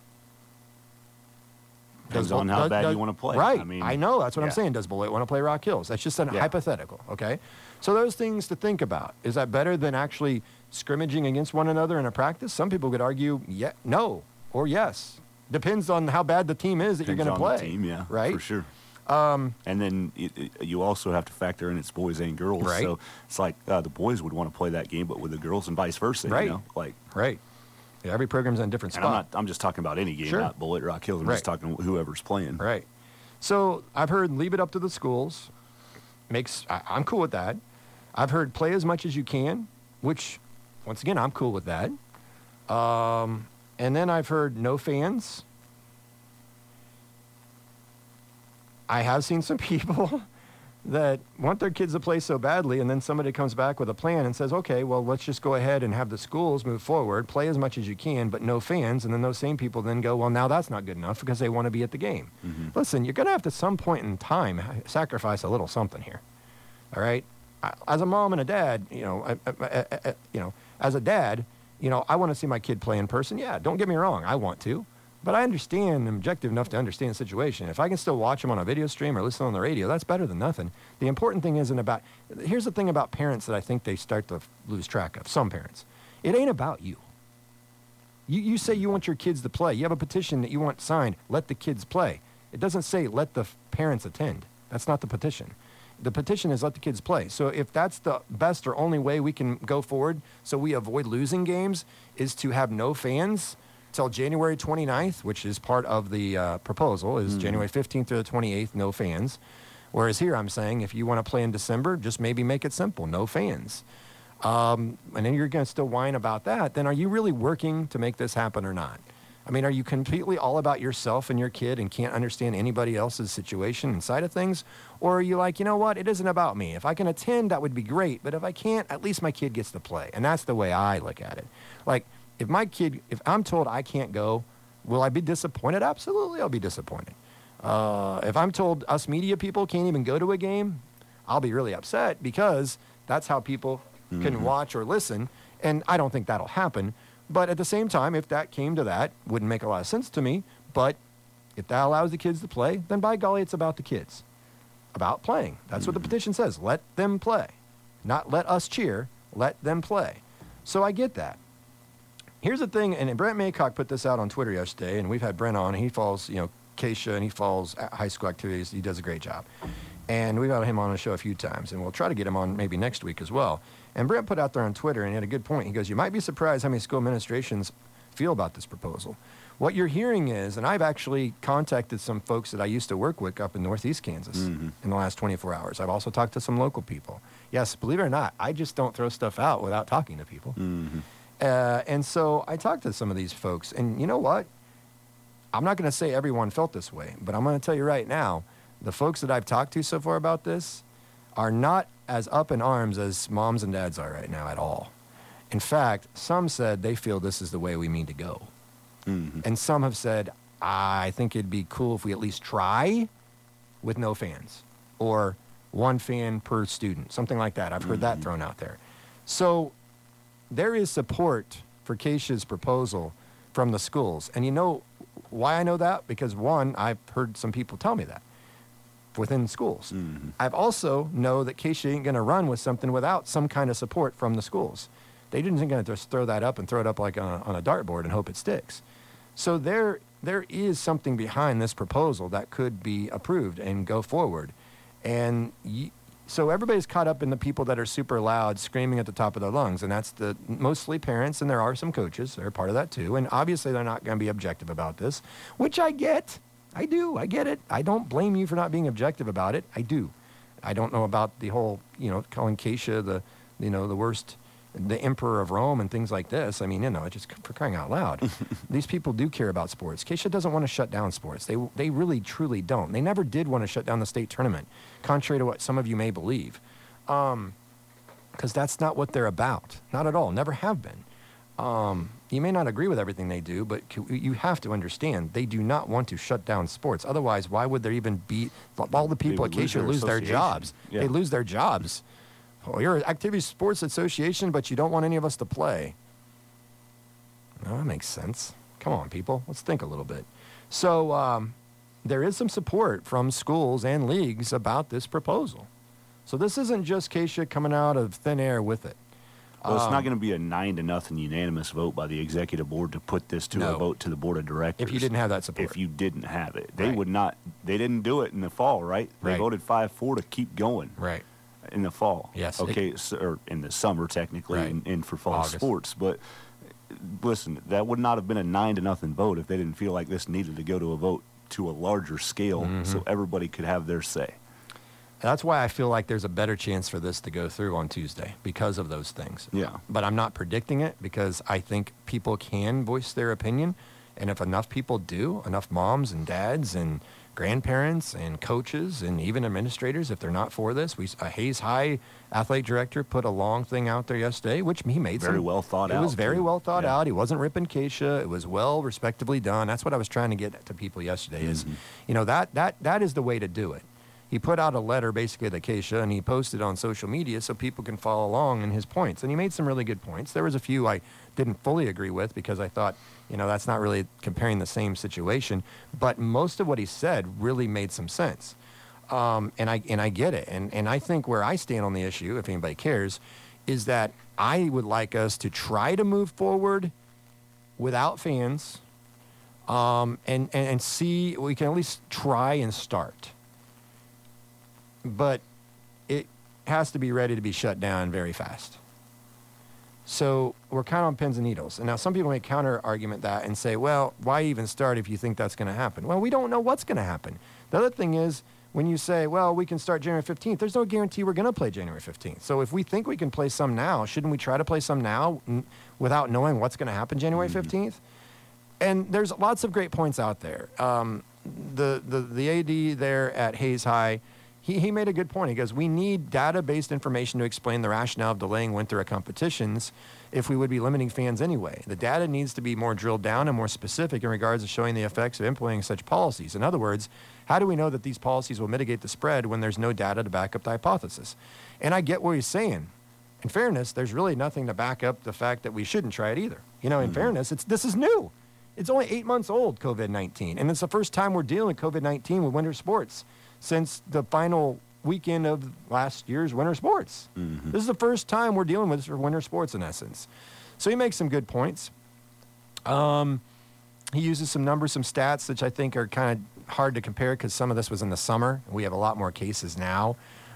Depends on how bad you want to play. Right. I know. That's what I'm saying. Does Beloit want to play Rock Hills? That's just a hypothetical, okay? So those things to think about. Is that better than actually scrimmaging against one another in a practice? Some people could argue no or yes. Depends on how bad the team is that you're going to play. The team, yeah, right? For sure. And then you also have to factor in it's boys and girls. Right. So it's like the boys would want to play that game, but with the girls and vice versa. Right. You know? Right. Yeah, every program's on a different spot. And I'm just talking about any game, not Beloit, Rock Hills. I'm just talking whoever's playing. Right. So I've heard leave it up to the schools. I'm cool with that. I've heard play as much as you can, which, once again, I'm cool with that. And then I've heard no fans. I have seen some people that want their kids to play so badly, and then somebody comes back with a plan and says, okay, well, let's just go ahead and have the schools move forward, play as much as you can, but no fans. And then those same people then go, well, now that's not good enough because they want to be at the game. Listen, you're going to have to, some point in time, sacrifice a little something here. All right? As a mom and a dad, as a dad, I want to see my kid play in person. Yeah, don't get me wrong. I want to. But I understand, I'm objective enough to understand the situation. If I can still watch them on a video stream or listen on the radio, that's better than nothing. The important thing here's the thing about parents that I think they start to lose track of, some parents. It ain't about you. You say you want your kids to play. You have a petition that you want signed, let the kids play. It doesn't say let the parents attend. That's not the petition. The petition is let the kids play. So if that's the best or only way we can go forward so we avoid losing games is to have no fans till January 29th, which is part of the proposal, is January 15th through the 28th, no fans. Whereas here I'm saying if you want to play in December, just maybe make it simple, no fans. And then you're going to still whine about that. Then are you really working to make this happen or not? I mean, are you completely all about yourself and your kid and can't understand anybody else's situation and side of things? Or are you like, you know what, it isn't about me. If I can attend, that would be great. But if I can't, at least my kid gets to play. And that's the way I look at it. Like, if I'm told I can't go, will I be disappointed? Absolutely, I'll be disappointed. If I'm told us media people can't even go to a game, I'll be really upset because that's how people can watch or listen. And I don't think that'll happen. But at the same time, if that came to that, wouldn't make a lot of sense to me. But if that allows the kids to play, then by golly, it's about the kids, about playing. That's what the petition says. Let them play. Not let us cheer. Let them play. So I get that. Here's the thing, and Brent Maycock put this out on Twitter yesterday, and we've had Brent on, and he follows, Keisha, and he follows high school activities. He does a great job. And we've had him on the show a few times, and we'll try to get him on maybe next week as well. And Brent put out there on Twitter, and he had a good point. He goes, you might be surprised how many school administrations feel about this proposal. What you're hearing is, and I've actually contacted some folks that I used to work with up in Northeast Kansas in the last 24 hours. I've also talked to some local people. Yes, believe it or not, I just don't throw stuff out without talking to people. And so I talked to some of these folks, and you know what? I'm not going to say everyone felt this way, but I'm going to tell you right now, the folks that I've talked to so far about this are not as up in arms as moms and dads are right now at all. In fact, some said they feel this is the way we mean to go. And some have said, I think it'd be cool if we at least try with no fans or one fan per student, something like that. I've heard that thrown out there. So there is support for Keisha's proposal from the schools. And you know why I know that? Because one, I've heard some people tell me that within schools. I've also know that Keisha ain't going to run with something without some kind of support from the schools. They didn't going to just throw that up and throw it up like on a dartboard and hope it sticks. So there is something behind this proposal that could be approved and go forward. And so everybody's caught up in the people that are super loud, screaming at the top of their lungs, and that's mostly parents, and there are some coaches. They're part of that too. And obviously they're not going to be objective about this, which I get. I do. I get it. I don't blame you for not being objective about it. I do. I don't know about the whole, calling Keisha the worst, the emperor of Rome and things like this. I mean, just for crying out loud. These people do care about sports. Keisha doesn't want to shut down sports. They really, truly don't. They never did want to shut down the state tournament, contrary to what some of you may believe. Because that's not what they're about. Not at all. Never have been. You may not agree with everything they do, but you have to understand they do not want to shut down sports. Otherwise, why would there even be all the people at Keisha lose their jobs? Yeah. They lose their jobs. Oh, you're an activity sports association, but you don't want any of us to play. No, that makes sense. Come on, people. Let's think a little bit. So there is some support from schools and leagues about this proposal. So this isn't just Keisha coming out of thin air with it. Well, it's not going to be a 9-0 unanimous vote by the executive board to put this to a vote to the board of directors. If you didn't have that support. If you didn't have it. They would not. They didn't do it in the fall, right? They voted 5-4 to keep going. Right. In the fall. Yes. Okay, or in the summer, technically, and for fall sports. But listen, that would not have been a 9-0 vote if they didn't feel like this needed to go to a vote to a larger scale so everybody could have their say. That's why I feel like there's a better chance for this to go through on Tuesday because of those things. Yeah. But I'm not predicting it because I think people can voice their opinion. And if enough people do, enough moms and dads and grandparents and coaches and even administrators, if they're not for this, a Hayes High athletic director put a long thing out there yesterday, which he made very well thought out. It was very well thought out. He wasn't ripping Keisha. It was well respectively done. That's what I was trying to get to people yesterday is, that is the way to do it. He put out a letter basically to Keisha, and he posted on social media so people can follow along in his points. And he made some really good points. There was a few I didn't fully agree with because I thought, that's not really comparing the same situation. But most of what he said really made some sense. And I get it. And I think where I stand on the issue, if anybody cares, is that I would like us to try to move forward without fans and see, we can at least try and start. But it has to be ready to be shut down very fast. So we're kind of on pins and needles. And now some people may counter-argument that and say, well, why even start if you think that's going to happen? Well, we don't know what's going to happen. The other thing is, when you say, well, we can start January 15th, there's no guarantee we're going to play January 15th. So if we think we can play some now, shouldn't we try to play some now without knowing what's going to happen January 15th? And there's lots of great points out there. The AD there at Hayes High, he made a good point. He goes, we need data-based information to explain the rationale of delaying winter competitions if we would be limiting fans anyway. The data needs to be more drilled down and more specific in regards to showing the effects of implementing such policies. In other words, how do we know that these policies will mitigate the spread when there's no data to back up the hypothesis? And I get what he's saying. In fairness, there's really nothing to back up the fact that we shouldn't try it either. In fairness, this is new. It's only 8 months old, COVID-19, and it's the first time we're dealing with COVID-19 with winter sports since the final weekend of last year's winter sports. This is the first time we're dealing with this for winter sports, in essence. So he makes some good points. He uses some numbers, some stats, which I think are kind of hard to compare because some of this was in the summer. We have a lot more cases now,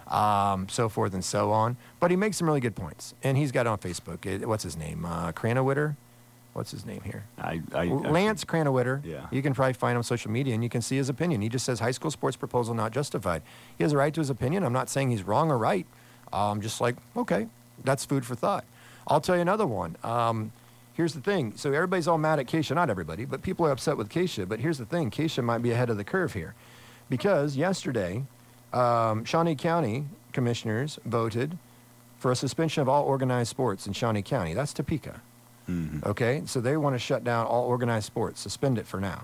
so forth and so on. But he makes some really good points, and he's got it on Facebook. What's his name? Cranowitter? What's his name here? Lance Cranowitter. Yeah. You can probably find him on social media, and you can see his opinion. He just says high school sports proposal not justified. He has a right to his opinion. I'm not saying he's wrong or right. Just like, okay, that's food for thought. I'll tell you another one. Here's the thing. So everybody's all mad at Keisha. Not everybody, but people are upset with Keisha. But here's the thing. Keisha might be ahead of the curve here. Because yesterday, Shawnee County commissioners voted for a suspension of all organized sports in Shawnee County. That's Topeka. Okay? So they want to shut down all organized sports. Suspend it for now.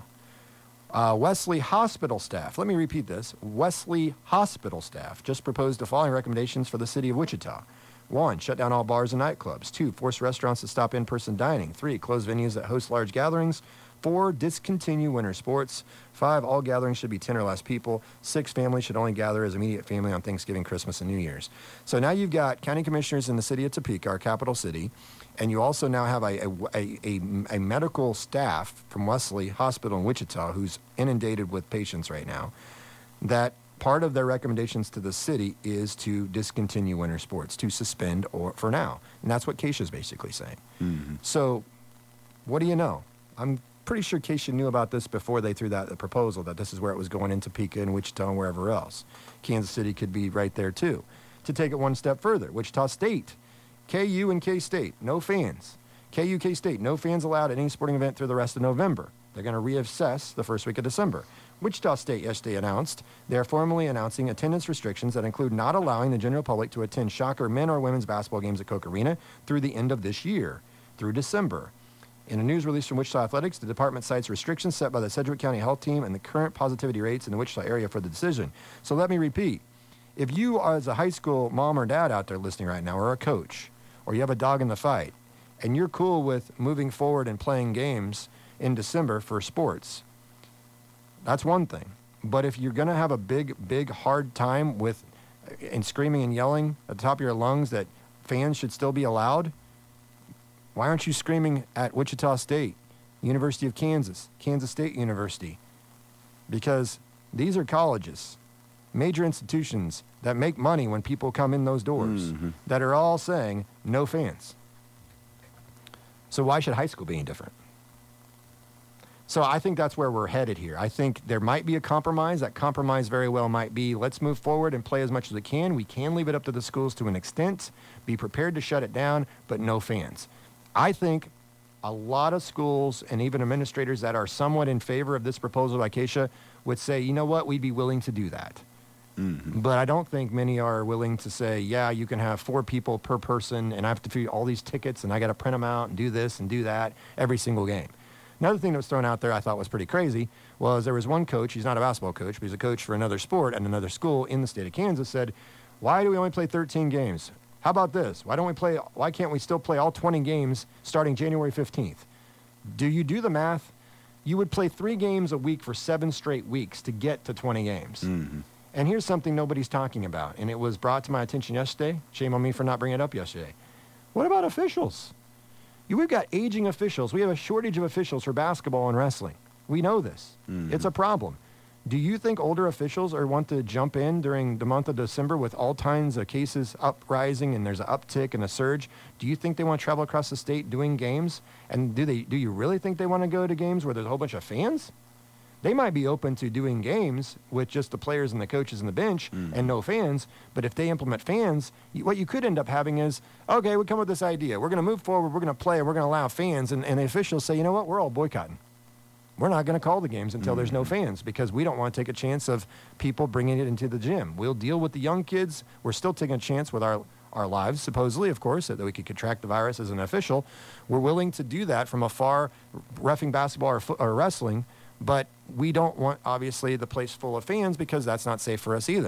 Wesley Hospital staff. Let me repeat this. Wesley Hospital staff just proposed the following recommendations for the city of Wichita. 1, shut down all bars and nightclubs. 2, force restaurants to stop in-person dining. 3, close venues that host large gatherings. 4, discontinue winter sports. 5, all gatherings should be 10 or less people. 6, families should only gather as immediate family on Thanksgiving, Christmas, and New Year's. So now you've got county commissioners in the city of Topeka, our capital city, and you also now have a medical staff from Wesley Hospital in Wichita who's inundated with patients right now, that part of their recommendations to the city is to discontinue winter sports, to suspend or for now. And that's what Keisha's basically saying. So what do you know? I'm pretty sure Keisha knew about this before they threw the proposal, that this is where it was going in Topeka and Wichita and wherever else. Kansas City could be right there too. To take it one step further, Wichita State, KU and K-State, no fans. KU, K-State, no fans allowed at any sporting event through the rest of November. They're going to reassess the first week of December. Wichita State yesterday announced they're formally announcing attendance restrictions that include not allowing the general public to attend Shocker men or women's basketball games at Koch Arena through the end of this year, through December. In a news release from Wichita Athletics, the department cites restrictions set by the Sedgwick County Health Team and the current positivity rates in the Wichita area for the decision. So let me repeat. If you are, as a high school mom or dad out there listening right now, or a coach, or you have a dog in the fight, and you're cool with moving forward and playing games in December for sports, that's one thing. But if you're going to have a big, hard time with and screaming and yelling at the top of your lungs that fans should still be allowed, why aren't you screaming at Wichita State, University of Kansas, Kansas State University? Because these are colleges, major institutions that make money when people come in those doors, that are all saying no fans. So why should high school be any different? So I think that's where we're headed here. I think there might be a compromise. That compromise very well might be, let's move forward and play as much as we can. We can leave it up to the schools to an extent, be prepared to shut it down, but no fans. I think a lot of schools and even administrators that are somewhat in favor of this proposal by Keisha would say, you know what, we'd be willing to do that. But I don't think many are willing to say, yeah, you can have 4 people per person and I have to feed all these tickets and I got to print them out and do this and do that every single game. Another thing that was thrown out there I thought was pretty crazy was there was one coach, he's not a basketball coach, but he's a coach for another sport at another school in the state of Kansas, said, why do we only play 13 games? How about this? Why can't we still play all 20 games starting January 15th? Do you do the math? You would play 3 games a week for 7 straight weeks to get to 20 games. And here's something nobody's talking about, and it was brought to my attention yesterday. Shame on me for not bringing it up yesterday. What about officials? We've got aging officials. We have a shortage of officials for basketball and wrestling. We know this. It's a problem. Do you think older officials want to jump in during the month of December with all kinds of cases uprising and there's an uptick and a surge? Do you think they want to travel across the state doing games? And do you really think they want to go to games where there's a whole bunch of fans? They might be open to doing games with just the players and the coaches and the bench and no fans, but if they implement fans, what you could end up having is, okay, we come with this idea. We're going to move forward, we're going to play, and we're going to allow fans, and the officials say, you know what, we're all boycotting. We're not going to call the games until there's no fans because we don't want to take a chance of people bringing it into the gym. We'll deal with the young kids. We're still taking a chance with our lives, supposedly, of course, that we could contract the virus as an official. We're willing to do that from afar, reffing basketball or wrestling, but we don't want, obviously, the place full of fans because that's not safe for us either.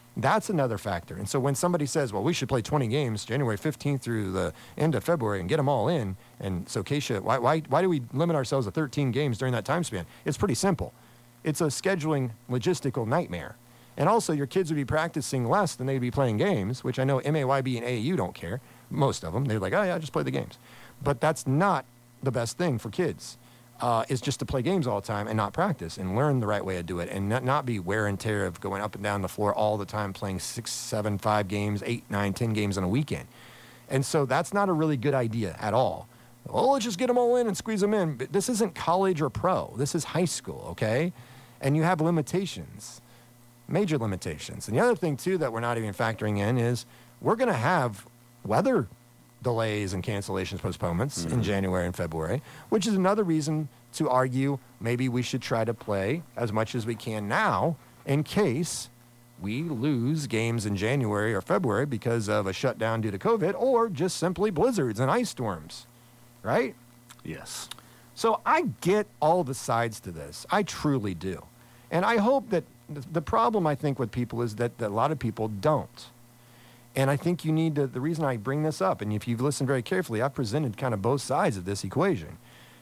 That's another factor. And so when somebody says, well, we should play 20 games January 15th through the end of February and get them all in, and so Keisha, why do we limit ourselves to 13 games during that time span? It's pretty simple. It's a scheduling logistical nightmare. And also, your kids would be practicing less than they'd be playing games, which I know MAYB and AAU don't care. Most of them. They're like, oh, yeah, just play the games. But that's not the best thing for kids. Is just to play games all the time and not practice and learn the right way to do it and not be wear and tear of going up and down the floor all the time, playing 6, 7, 5 games, 8, 9, 10 games on a weekend. And so that's not a really good idea at all. Oh, let's just get them all in and squeeze them in. But this isn't college or pro. This is high school, okay? And you have limitations, major limitations. And the other thing, too, that we're not even factoring in is we're going to have weather delays and cancellations, postponements in January and February, which is another reason to argue maybe we should try to play as much as we can now in case we lose games in January or February because of a shutdown due to COVID or just simply blizzards and ice storms, right? Yes. So I get all the sides to this. I truly do. And I hope that the problem, I think, with people is that a lot of people don't. And I think you need to, the reason I bring this up, and if you've listened very carefully, I've presented kind of both sides of this equation.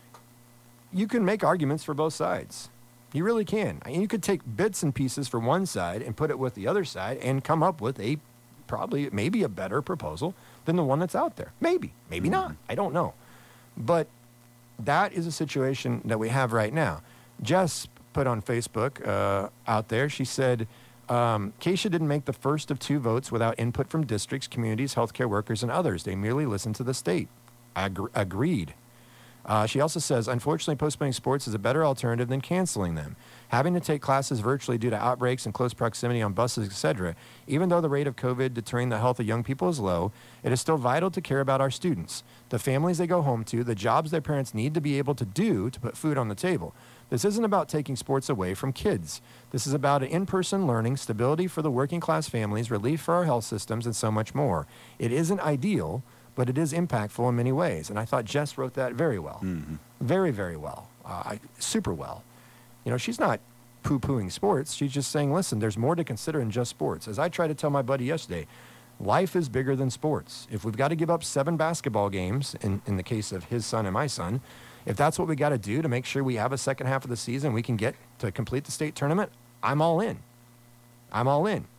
You can make arguments for both sides. You really can. You could take bits and pieces from one side and put it with the other side and come up with maybe a better proposal than the one that's out there. Maybe not. I don't know. But that is a situation that we have right now. Jess put on Facebook out there, she said, Keisha didn't make the first of 2 votes without input from districts, communities, healthcare workers, and others. They merely listened to the state. Agreed. She also says, unfortunately, postponing sports is a better alternative than canceling them. Having to take classes virtually due to outbreaks and close proximity on buses, etc., even though the rate of COVID deterring the health of young people is low, it is still vital to care about our students, the families they go home to, the jobs their parents need to be able to do to put food on the table. This isn't about taking sports away from kids. This is about in-person learning, stability for the working class families, relief for our health systems, and so much more. It isn't ideal, but it is impactful in many ways. And I thought Jess wrote that very well. Very, very well. Super well. You know, she's not poo-pooing sports. She's just saying, listen, there's more to consider than just sports. As I tried to tell my buddy yesterday, life is bigger than sports. If we've got to give up 7 basketball games, in the case of his son and my son, if that's what we got to do to make sure we have a second half of the season, we can get to complete the state tournament, I'm all in. I'm all in.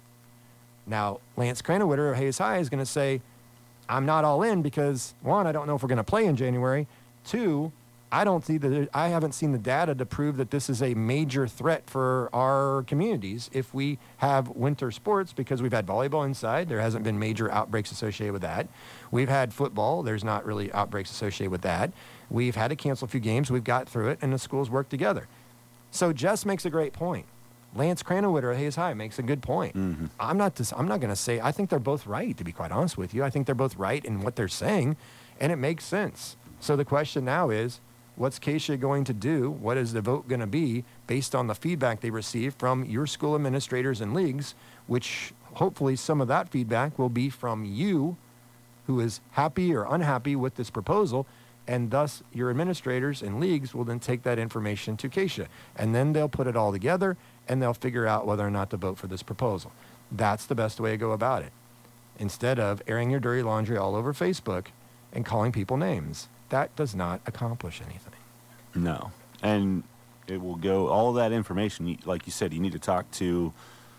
Now, Lance Cranowitter of Hayes High is going to say, I'm not all in because, 1, I don't know if we're going to play in January. 2, I haven't seen the data to prove that this is a major threat for our communities if we have winter sports, because we've had volleyball inside. There hasn't been major outbreaks associated with that. We've had football. There's not really outbreaks associated with that. We've had to cancel a few games. We've got through it, and the schools work together. So Jess makes a great point. Lance Cranowitter at Hayes High makes a good point. I'm not going to say, I think they're both right, to be quite honest with you. I think they're both right in what they're saying, and it makes sense. So the question now is, what's Keisha going to do? What is the vote going to be based on the feedback they receive from your school administrators and leagues, which hopefully some of that feedback will be from you, who is happy or unhappy with this proposal, and thus your administrators and leagues will then take that information to Keisha, and then they'll put it all together, and they'll figure out whether or not to vote for this proposal. That's the best way to go about it, instead of airing your dirty laundry all over Facebook and calling people names. That does not accomplish anything. No. And it will go, all that information, like you said, you need to talk to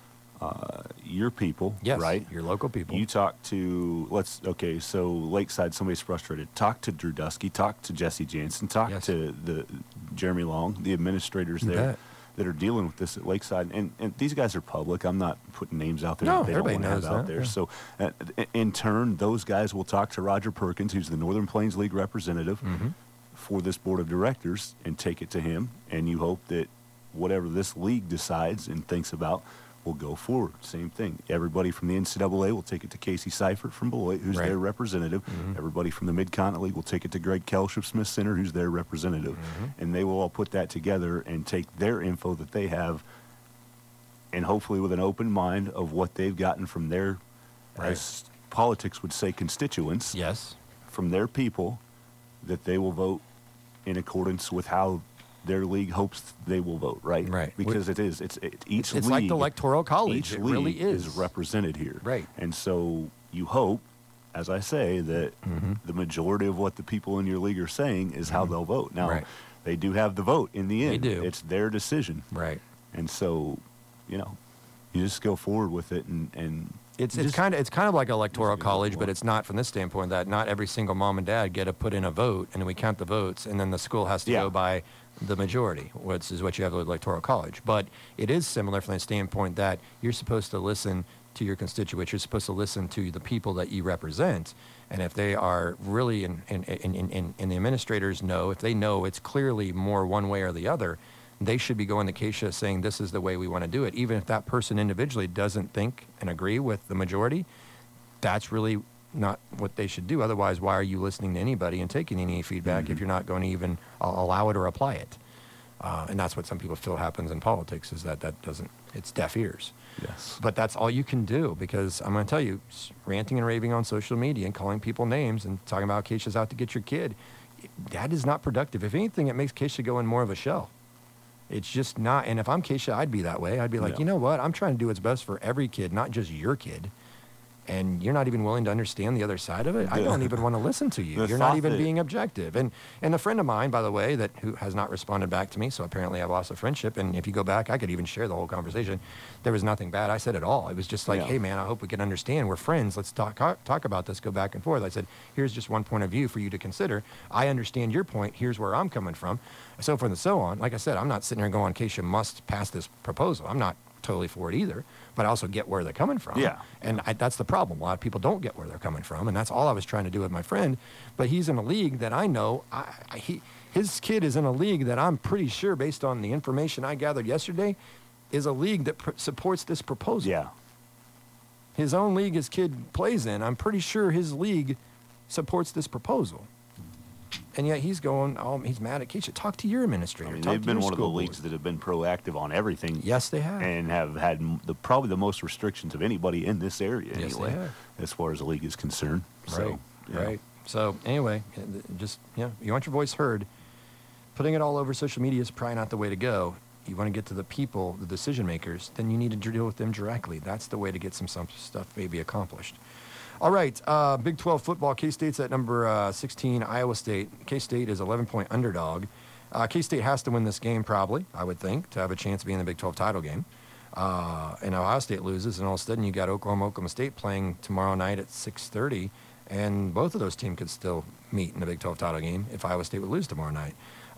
your people, yes, right? Your local people. You talk to, so Lakeside, somebody's frustrated. Talk to Drew Dusky, talk to Jesse Jansen, talk to the Jeremy Long, the administrators there that are dealing with this at Lakeside. And these guys are public. I'm not putting names out there that they don't want to have out there. Yeah. So in turn, those guys will talk to Roger Perkins, who's the Northern Plains League representative for this board of directors, and take it to him. And you hope that whatever this league decides and thinks about will go forward. Same thing. Everybody from the NCAA will take it to Casey Seifert from Beloit, who's their representative. Everybody from the Mid-Continent League will take it to Greg Kelship Smith Center, who's their representative. And they will all put that together and take their info that they have, and hopefully with an open mind of what they've gotten from their, as politics would say, constituents. Yes. From their people, that they will vote in accordance with how their league hopes they will vote, right? Right. Because each It's league, like the electoral college. each It league really is. represented here. Right. And so you hope, as I say, that the majority of what the people in your league are saying is how they'll vote. Now, Right. they do have the vote in the end. They do. It's their decision. Right. And so, you just go forward with it and It's just- kind of like electoral just go college, for but it. it's not from this standpoint that not every single mom and dad get to put in a vote, and then we count the votes, and then the school has to Yeah. go by the majority, which is what you have with electoral college. But it is similar from the standpoint that you're supposed to listen to your constituents. You're supposed to listen to the people that you represent, and if they are really, and the administrators know, if they know it's clearly more one way or the other, they should be going to Keisha saying this is the way we want to do it. Even if that person individually doesn't think and agree with the majority, that's really not what they should do. Otherwise, why are you listening to anybody and taking any feedback if you're not going to even allow it or apply it? And that's what some people feel happens in politics, is that doesn't, it's deaf ears. yes. But that's all you can do, because I'm going to tell you, ranting and raving on social media and calling people names and talking about Keisha's out to get your kid, that is not productive. If anything, it makes Keisha go in more of a shell. It's just not. And if I'm Keisha, I'd be that way. I'd be like, Yeah. you know what? I'm trying to do what's best for every kid, not just your kid. And you're not even willing to understand the other side of it. I don't even want to listen to you. The You're not thought even that- being objective. And a friend of mine, by the way, who has not responded back to me, so apparently I've lost a friendship. And if you go back, I could even share the whole conversation. There was nothing bad I said at all. It was just like, Yeah. hey man, I hope we can understand. We're friends. Let's talk about this. Go back and forth. I said, here's just one point of view for you to consider. I understand your point. Here's where I'm coming from. So forth and so on. Like I said, I'm not sitting here going, Keisha must pass this proposal. I'm not totally for it either, but I also get where they're coming from. Yeah. And that's the problem. A lot of people don't get where they're coming from, and that's all I was trying to do with my friend. But he's in a league that I know. His kid is in a league that I'm pretty sure, based on the information I gathered yesterday, is a league that supports this proposal. Yeah. His own league his kid plays in, I'm pretty sure his league supports this proposal. And yet he's going, he's mad at Keisha. Talk to your administrator. I mean, Talk they've to been your one of the school board. leagues that have been proactive on everything. Yes, they have. And have had probably the most restrictions of anybody in this area Yes, they anyway, have. as far as the league is concerned. Right, So, yeah. right. So anyway, just, you want your voice heard. Putting it all over social media is probably not the way to go. You want to get to the people, the decision makers, then you need to deal with them directly. That's the way to get some stuff maybe accomplished. All right, Big 12 football. K-State's at number 16, Iowa State. K-State is 11-point underdog. K-State has to win this game probably, I would think, to have a chance to be in the Big 12 title game. And Ohio State loses, and all of a sudden you got Oklahoma State playing tomorrow night at 6:30, and both of those teams could still meet in the Big 12 title game if Iowa State would lose tomorrow night.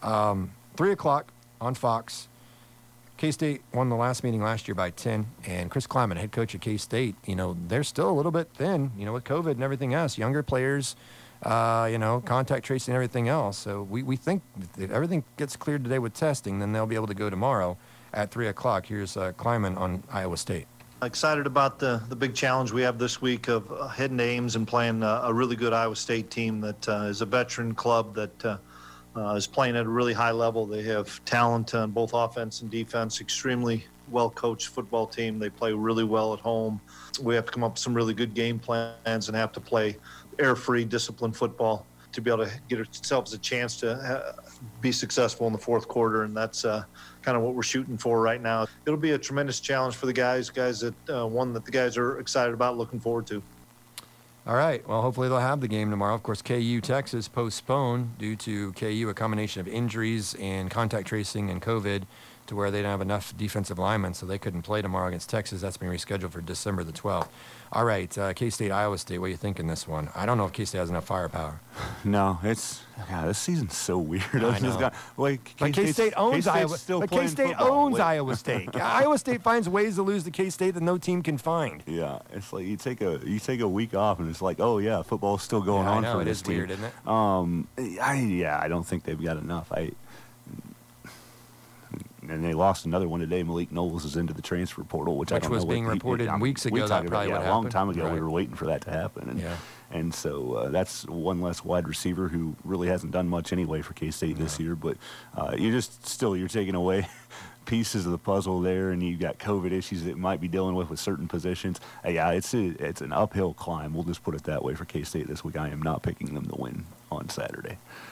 3 o'clock on Fox. K-State won the last meeting last year by 10, and Chris Kleiman, head coach of K-State, they're still a little bit thin, with COVID and everything else. Younger players, contact tracing and everything else. So we think if everything gets cleared today with testing, then they'll be able to go tomorrow at 3 o'clock. Here's Kleiman on Iowa State. Excited about the big challenge we have this week of heading to Ames and playing a really good Iowa State team that is a veteran club that is playing at a really high level. They have talent on both offense and defense, extremely well-coached football team. They play really well at home. We have to come up with some really good game plans and have to play air-free, disciplined football to be able to get ourselves a chance to be successful in the fourth quarter, and that's kind of what we're shooting for right now. It'll be a tremendous challenge for the guys that one that the guys are excited about, looking forward to. All right. Well, hopefully they'll have the game tomorrow. Of course, KU, Texas postponed due to KU, a combination of injuries and contact tracing and COVID, to where they didn't have enough defensive linemen, so they couldn't play tomorrow against Texas. That's been rescheduled for December the 12th. All right, K-State, Iowa State, what do you think in this one? I don't know if K-State has enough firepower. No, this season's so weird. I know. But K-State owns Iowa. But K-State owns Iowa State. Iowa State finds ways to lose to K-State that no team can find. Yeah, it's like you take a week off, and it's like, oh yeah, football's still going on I know, for it this is team. weird, isn't it? I don't think they've got enough. And they lost another one today. Malik Knowles is into the transfer portal, which I don't know. was being reported weeks ago. That probably what a long happened. time ago. Right. We were waiting for that to happen. And, Yeah. and so that's one less wide receiver who really hasn't done much anyway for K-State this year. But you're taking away pieces of the puzzle there, and you've got COVID issues that might be dealing with certain positions. It's an uphill climb. We'll just put it that way for K-State this week. I am not picking them to win on Saturday.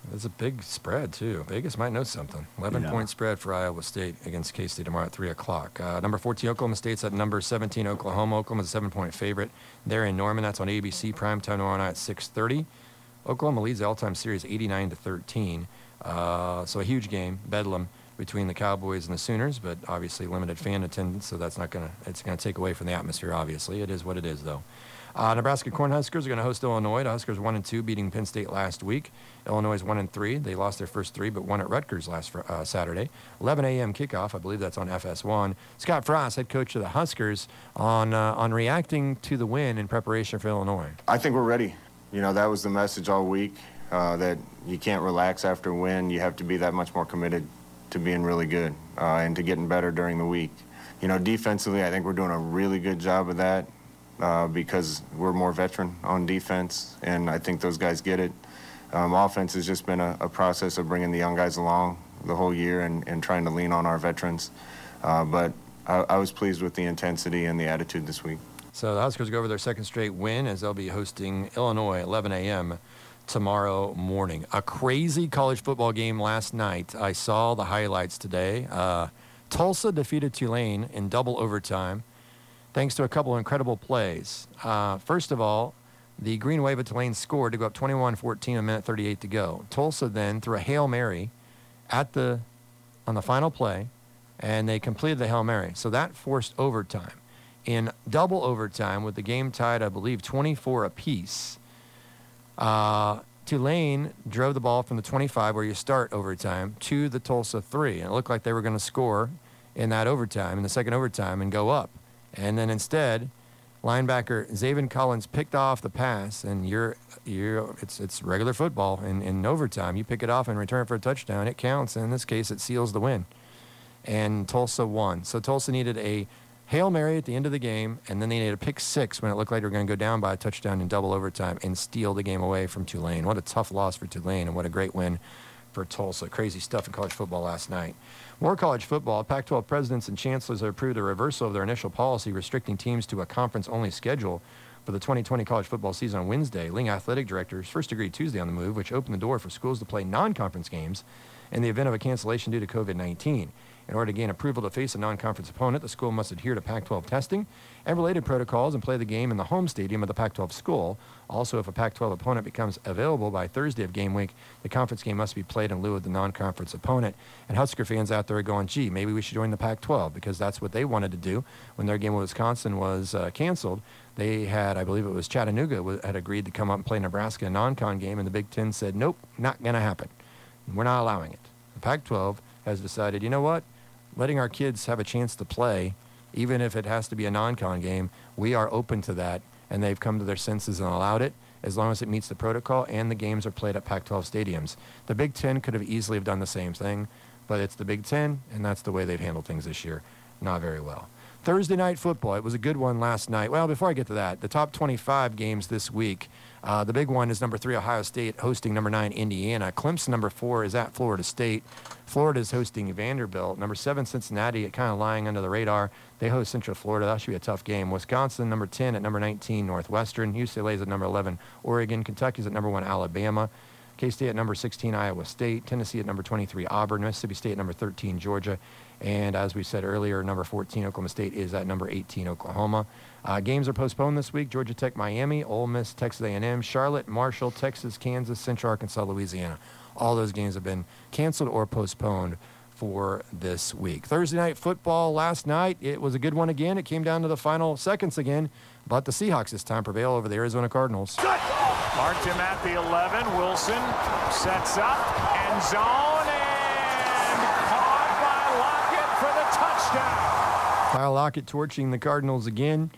It's a big spread, too. Vegas might know something. 11-point spread for Iowa State against K-State tomorrow at 3 o'clock. Number 14, Oklahoma State's at number 17, Oklahoma. Oklahoma's a 7-point favorite. They're in Norman. That's on ABC primetime tomorrow night at 6:30. Oklahoma leads the all-time series 89-13. So a huge game, bedlam, between the Cowboys and the Sooners, but obviously limited fan attendance, so it's going to take away from the atmosphere, obviously. It is what it is, though. Nebraska Cornhuskers are going to host Illinois. The Huskers 1-2, beating Penn State last week. Illinois is 1-3. They lost their first 3, but won at Rutgers last Saturday. 11 a.m. kickoff. I believe that's on FS1. Scott Frost, head coach of the Huskers, on reacting to the win in preparation for Illinois. I think we're ready. That was the message all week, that you can't relax after a win. You have to be that much more committed to being really good and to getting better during the week. Defensively, I think we're doing a really good job of that. Because we're more veteran on defense, and I think those guys get it. Offense has just been a process of bringing the young guys along the whole year and trying to lean on our veterans. But I was pleased with the intensity and the attitude this week. So the Huskers go over their second straight win as they'll be hosting Illinois at 11 a.m. tomorrow morning. A crazy college football game last night. I saw the highlights today. Tulsa defeated Tulane in double overtime, thanks to a couple of incredible plays. First of all, the Green Wave of Tulane scored to go up 21-14, a minute 38 to go. Tulsa then threw a Hail Mary on the final play, and they completed the Hail Mary. So that forced overtime. In double overtime, with the game tied, I believe, 24 apiece, Tulane drove the ball from the 25, where you start overtime, to the Tulsa 3. And it looked like they were going to score in that overtime, in the second overtime, and go up. And then instead, linebacker Zaven Collins picked off the pass, and it's regular football. In overtime, you pick it off and return it for a touchdown. It counts, and in this case, it seals the win. And Tulsa won. So Tulsa needed a Hail Mary at the end of the game, and then they needed a pick 6 when it looked like they were going to go down by a touchdown in double overtime and steal the game away from Tulane. What a tough loss for Tulane, and what a great win for Tulsa. Crazy stuff in college football last night. More college football. Pac-12 presidents and chancellors have approved a reversal of their initial policy restricting teams to a conference-only schedule for the 2020 college football season on Wednesday. League athletic directors first agreed Tuesday on the move, which opened the door for schools to play non-conference games in the event of a cancellation due to COVID-19. In order to gain approval to face a non-conference opponent, the school must adhere to Pac-12 testing and related protocols and play the game in the home stadium of the Pac-12 school. Also, if a Pac-12 opponent becomes available by Thursday of game week, the conference game must be played in lieu of the non-conference opponent. And Husker fans out there are going, gee, maybe we should join the Pac-12, because that's what they wanted to do when their game with Wisconsin was canceled. They had, I believe it was Chattanooga, had agreed to come up and play Nebraska a non-con game, and the Big Ten said, nope, not going to happen. We're not allowing it. The Pac-12 has decided, you know what? Letting our kids have a chance to play, even if it has to be a non-con game, we are open to that, and they've come to their senses and allowed it, as long as it meets the protocol and the games are played at Pac-12 stadiums. The Big Ten could have easily have done the same thing, but it's the Big Ten, and that's the way they've handled things this year. Not very well. Thursday night football. It was a good one last night. Well, before I get to that, the top 25 games this week. The big one is number 3, Ohio State, hosting number 9, Indiana. Clemson, number 4, is at Florida State. Florida is hosting Vanderbilt. Number 7, Cincinnati, kind of lying under the radar. They host Central Florida. That should be a tough game. Wisconsin, number 10, at number 19, Northwestern. UCLA is at number 11, Oregon. Kentucky is at number 1, Alabama. K-State at number 16, Iowa State. Tennessee at number 23, Auburn. Mississippi State at number 13, Georgia. And as we said earlier, number 14, Oklahoma State, is at number 18, Oklahoma. Games are postponed this week. Georgia Tech, Miami, Ole Miss, Texas A&M, Charlotte, Marshall, Texas, Kansas, Central Arkansas, Louisiana. All those games have been canceled or postponed for this week. Thursday night football last night, it was a good one again. It came down to the final seconds again, but the Seahawks this time prevail over the Arizona Cardinals. Marked him at the 11. Wilson sets up, end zone, and caught by Lockett for the touchdown. Kyle Lockett torching the Cardinals again.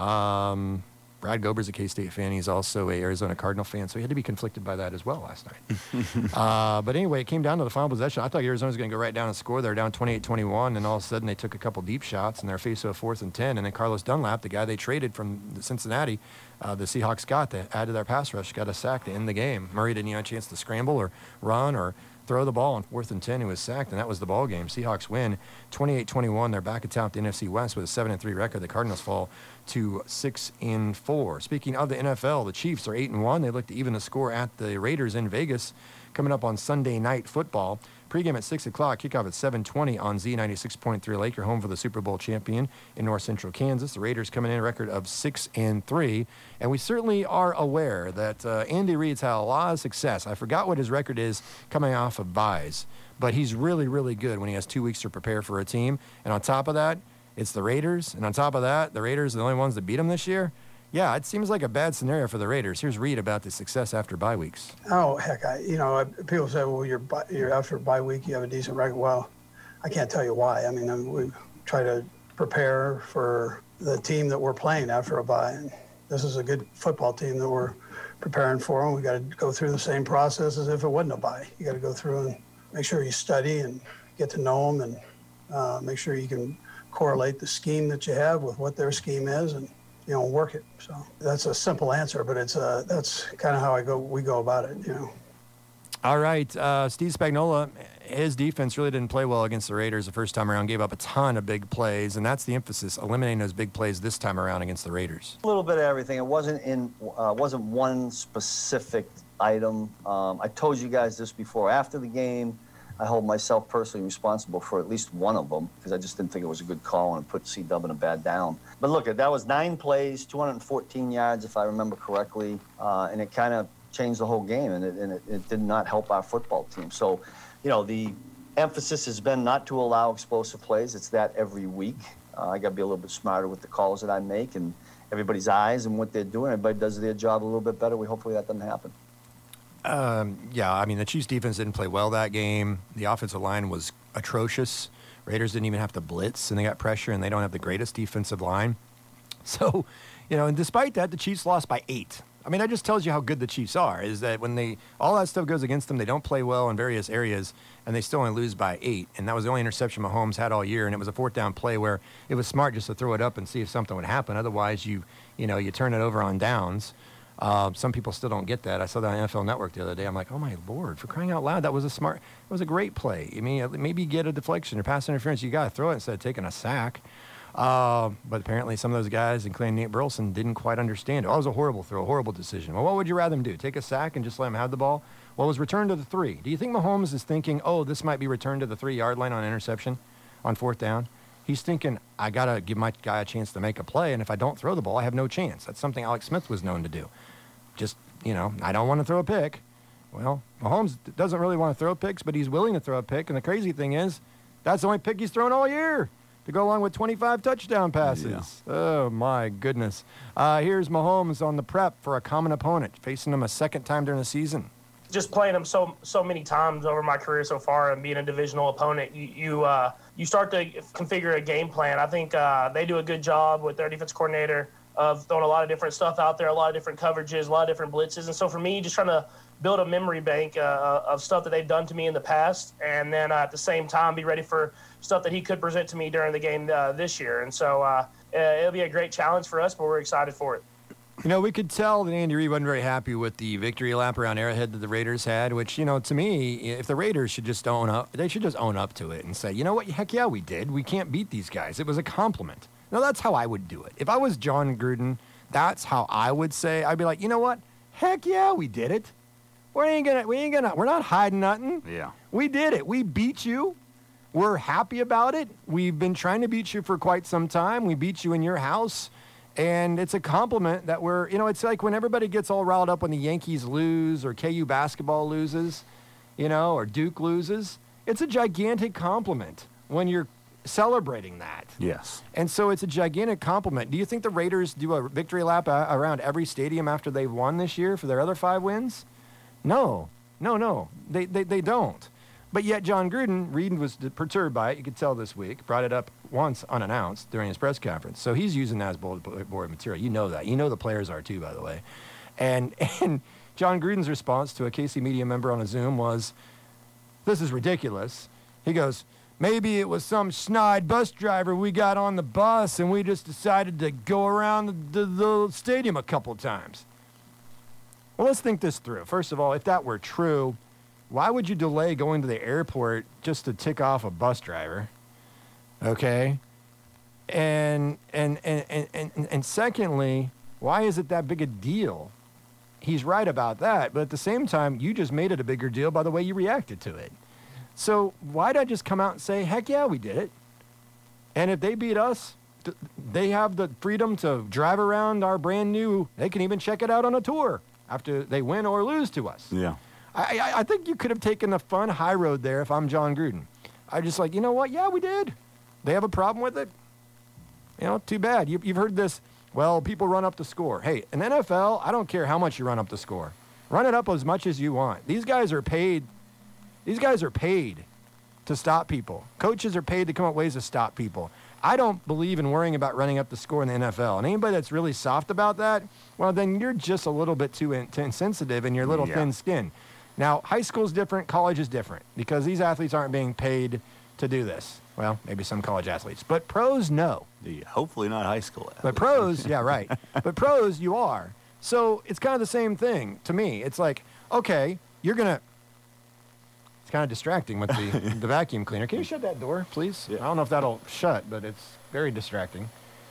Brad Gober's a K-State fan. He's also a Arizona Cardinal fan, so he had to be conflicted by that as well last night. But anyway, it came down to the final possession. I thought Arizona was going to go right down and score. They were down 28-21, and all of a sudden they took a couple deep shots, and they're faced with a 4th and 10. And then Carlos Dunlap, the guy they traded from Cincinnati, the Seahawks got to add to their pass rush, got a sack to end the game. Murray didn't have a chance to scramble or run or throw the ball on 4th and 10. He was sacked, and that was the ball game. Seahawks win 28-21. They're back atop the NFC West with a 7-3 record. The Cardinals fall to 6-4. Speaking of the NFL, the Chiefs are 8-1. They look to even the score at the Raiders in Vegas coming up on Sunday Night Football. Pregame at 6 o'clock, kickoff at 7:20 on Z96.3 Lake. You're home for the Super Bowl champion in North Central Kansas. The Raiders coming in a record of 6-3. And we certainly are aware that Andy Reid's had a lot of success. I forgot what his record is coming off of buys. But he's really, really good when he has 2 weeks to prepare for a team. And on top of that, it's the Raiders. And on top of that, the Raiders are the only ones that beat him this year. Yeah, it seems like a bad scenario for the Raiders. Here's Reid about the success after bye weeks. Oh, heck, people say, well, you're after a bye week, you have a decent record. Well, I can't tell you why. I mean, we try to prepare for the team that we're playing after a bye. And this is a good football team that we're preparing for, and we got to go through the same process as if it wasn't a bye. You got to go through and make sure you study and get to know them, and make sure you can correlate the scheme that you have with what their scheme is, and work it. So that's a simple answer, but that's kind of how we go about it. All right, Steve Spagnuolo, his defense really didn't play well against the Raiders the first time around, gave up a ton of big plays, and that's the emphasis, eliminating those big plays this time around against the Raiders. A little bit of everything. It wasn't one specific item. I told you guys this before. After the game, I hold myself personally responsible for at least one of them because I just didn't think it was a good call and put C-Dub in a bad down. But look, that was 9 plays, 214 yards, if I remember correctly, and it kind of changed the whole game, and it did not help our football team. So, the emphasis has been not to allow explosive plays. It's that every week. I got to be a little bit smarter with the calls that I make and everybody's eyes and what they're doing. Everybody does their job a little bit better. Hopefully that doesn't happen. Yeah, I mean, the Chiefs defense didn't play well that game. The offensive line was atrocious. Raiders didn't even have to blitz, and they got pressure, and they don't have the greatest defensive line. So, and despite that, the Chiefs lost by 8. I mean, that just tells you how good the Chiefs are, is that when all that stuff goes against them, they don't play well in various areas, and they still only lose by 8. And that was the only interception Mahomes had all year, and it was a 4th down play where it was smart just to throw it up and see if something would happen. Otherwise, you turn it over on downs. Some people still don't get that. I saw that on NFL Network the other day. I'm like, oh, my Lord, for crying out loud, it was a great play. I mean, maybe get a deflection or pass interference. You got to throw it instead of taking a sack. But apparently some of those guys, including Nate Burleson, didn't quite understand it. Oh, it was a horrible throw, a horrible decision. Well, what would you rather him do? Take a sack and just let him have the ball? Well, it was returned to the 3. Do you think Mahomes is thinking, oh, this might be returned to the 3-yard line on interception on 4th down? He's thinking, I got to give my guy a chance to make a play, and if I don't throw the ball, I have no chance. That's something Alex Smith was known to do. Just, I don't want to throw a pick. Well, Mahomes doesn't really want to throw picks, but he's willing to throw a pick. And the crazy thing is, that's the only pick he's thrown all year to go along with 25 touchdown passes. Yeah. Oh, my goodness. Here's Mahomes on the prep for a common opponent, facing him a second time during the season. Just playing them so many times over my career so far and being a divisional opponent, you start to configure a game plan. I think they do a good job with their defense coordinator of throwing a lot of different stuff out there, a lot of different coverages, a lot of different blitzes. And so for me, just trying to build a memory bank of stuff that they've done to me in the past, and then at the same time be ready for stuff that he could present to me during the game this year. And so it'll be a great challenge for us, but we're excited for it. We could tell that Andy Reid wasn't very happy with the victory lap around Arrowhead that the Raiders had, which, to me, if the Raiders should just own up, they should just own up to it and say, you know what, heck yeah, we did. We can't beat these guys. It was a compliment. No, that's how I would do it. If I was John Gruden, that's how I would say. I'd be like, you know what? Heck yeah, we did it. We're not hiding nothing. Yeah. We did it. We beat you. We're happy about it. We've been trying to beat you for quite some time. We beat you in your house. And it's a compliment that it's like when everybody gets all riled up when the Yankees lose or KU basketball loses, or Duke loses. It's a gigantic compliment when you're celebrating that. Yes. And so it's a gigantic compliment. Do you think the Raiders do a victory lap around every stadium after they've won this year for their other 5 wins? No. They don't. But yet John Gruden, Reid was perturbed by it. You could tell this week. Brought it up once unannounced during his press conference. So he's using that as bulletin board material. You know that. You know the players are too, by the way. And John Gruden's response to a KC media member on a Zoom was, this is ridiculous. He goes, maybe it was some snide bus driver we got on the bus and we just decided to go around the stadium a couple times. Well, let's think this through. First of all, if that were true, why would you delay going to the airport just to tick off a bus driver? Okay. And secondly, why is it that big a deal? He's right about that, but at the same time, you just made it a bigger deal by the way you reacted to it. So why'd I just come out and say, heck yeah, we did it? And if they beat us, they have the freedom to drive around our brand new, they can even check it out on a tour after they win or lose to us. Yeah. I think you could have taken the fun high road there if I'm John Gruden. I just like, you know what? Yeah, we did. They have a problem with it. You know, too bad. You've heard this, well, people run up the score. Hey, in NFL, I don't care how much you run up the score. Run it up as much as you want. These guys are paid. These guys are paid to stop people. Coaches are paid to come up with ways to stop people. I don't believe in worrying about running up the score in the NFL. And anybody that's really soft about that, well, then you're just a little bit too insensitive in your little thin skin. Now, high school's different, college is different, because these athletes aren't being paid to do this. Well, maybe some college athletes. But pros, no. Hopefully not high school athletes. But pros, yeah, right. But pros, you are. So it's kind of the same thing to me. It's like, okay, you're going to... It's kind of distracting with the vacuum cleaner. Can you shut that door, please? Yeah. I don't know if that'll shut, but it's very distracting.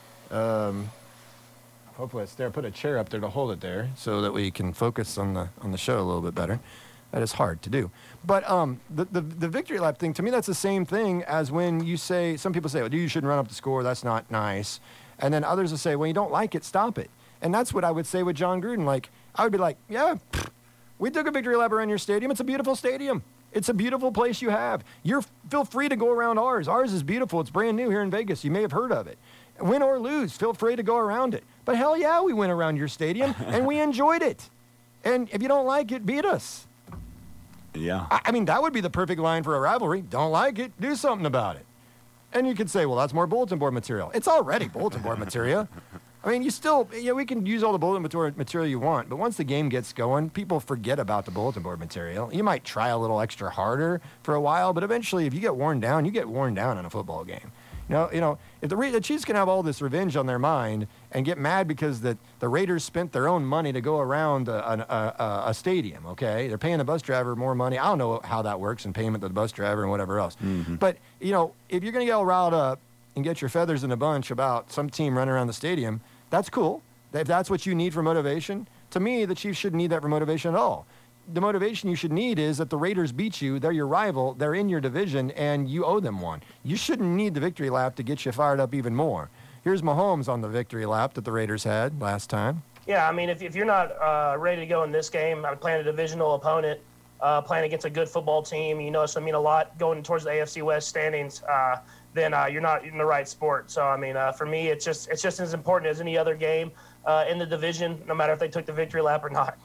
Hopefully it's there. Put a chair up there to hold it there so that we can focus on the show a little bit better. That is hard to do. But the victory lap thing, to me, that's the same thing as when you say, some people say, well, you shouldn't run up the score. That's not nice. And then others will say, well, you don't like it, stop it. And that's what I would say with John Gruden. Like, I would be like, yeah, we took a victory lap around your stadium. It's a beautiful stadium. It's a beautiful place you have. Feel free to go around ours. Ours is beautiful. It's brand new here in Vegas. You may have heard of it. Win or lose, feel free to go around it. But hell yeah, we went around your stadium, and we enjoyed it. And if you don't like it, beat us. Yeah. I mean, that would be the perfect line for a rivalry. Don't like it, do something about it. And you could say, well, that's more bulletin board material. It's already bulletin board material. I mean, we can use all the bulletin board material you want, but once the game gets going, people forget about the bulletin board material. You might try a little extra harder for a while, but eventually, if you get worn down, you get worn down in a football game. You know, if the Chiefs can have all this revenge on their mind and get mad because the Raiders spent their own money to go around a stadium, okay? They're paying the bus driver more money. I don't know how that works in payment to the bus driver and whatever else. Mm-hmm. But, you know, if you're going to get all riled up and get your feathers in a bunch about some team running around the stadium, that's cool. If that's what you need for motivation, to me, the Chiefs shouldn't need that for motivation at all. The motivation you should need is that the Raiders beat you. They're your rival. They're in your division, and you owe them one. You shouldn't need the victory lap to get you fired up even more. Here's Mahomes on the victory lap that the Raiders had last time. Yeah, I mean, if you're not ready to go in this game, I'm playing a divisional opponent, playing against a good football team, you know, so I mean a lot going towards the AFC West standings, then you're not in the right sport. So, I mean, for me, it's just as important as any other game in the division, no matter if they took the victory lap or not.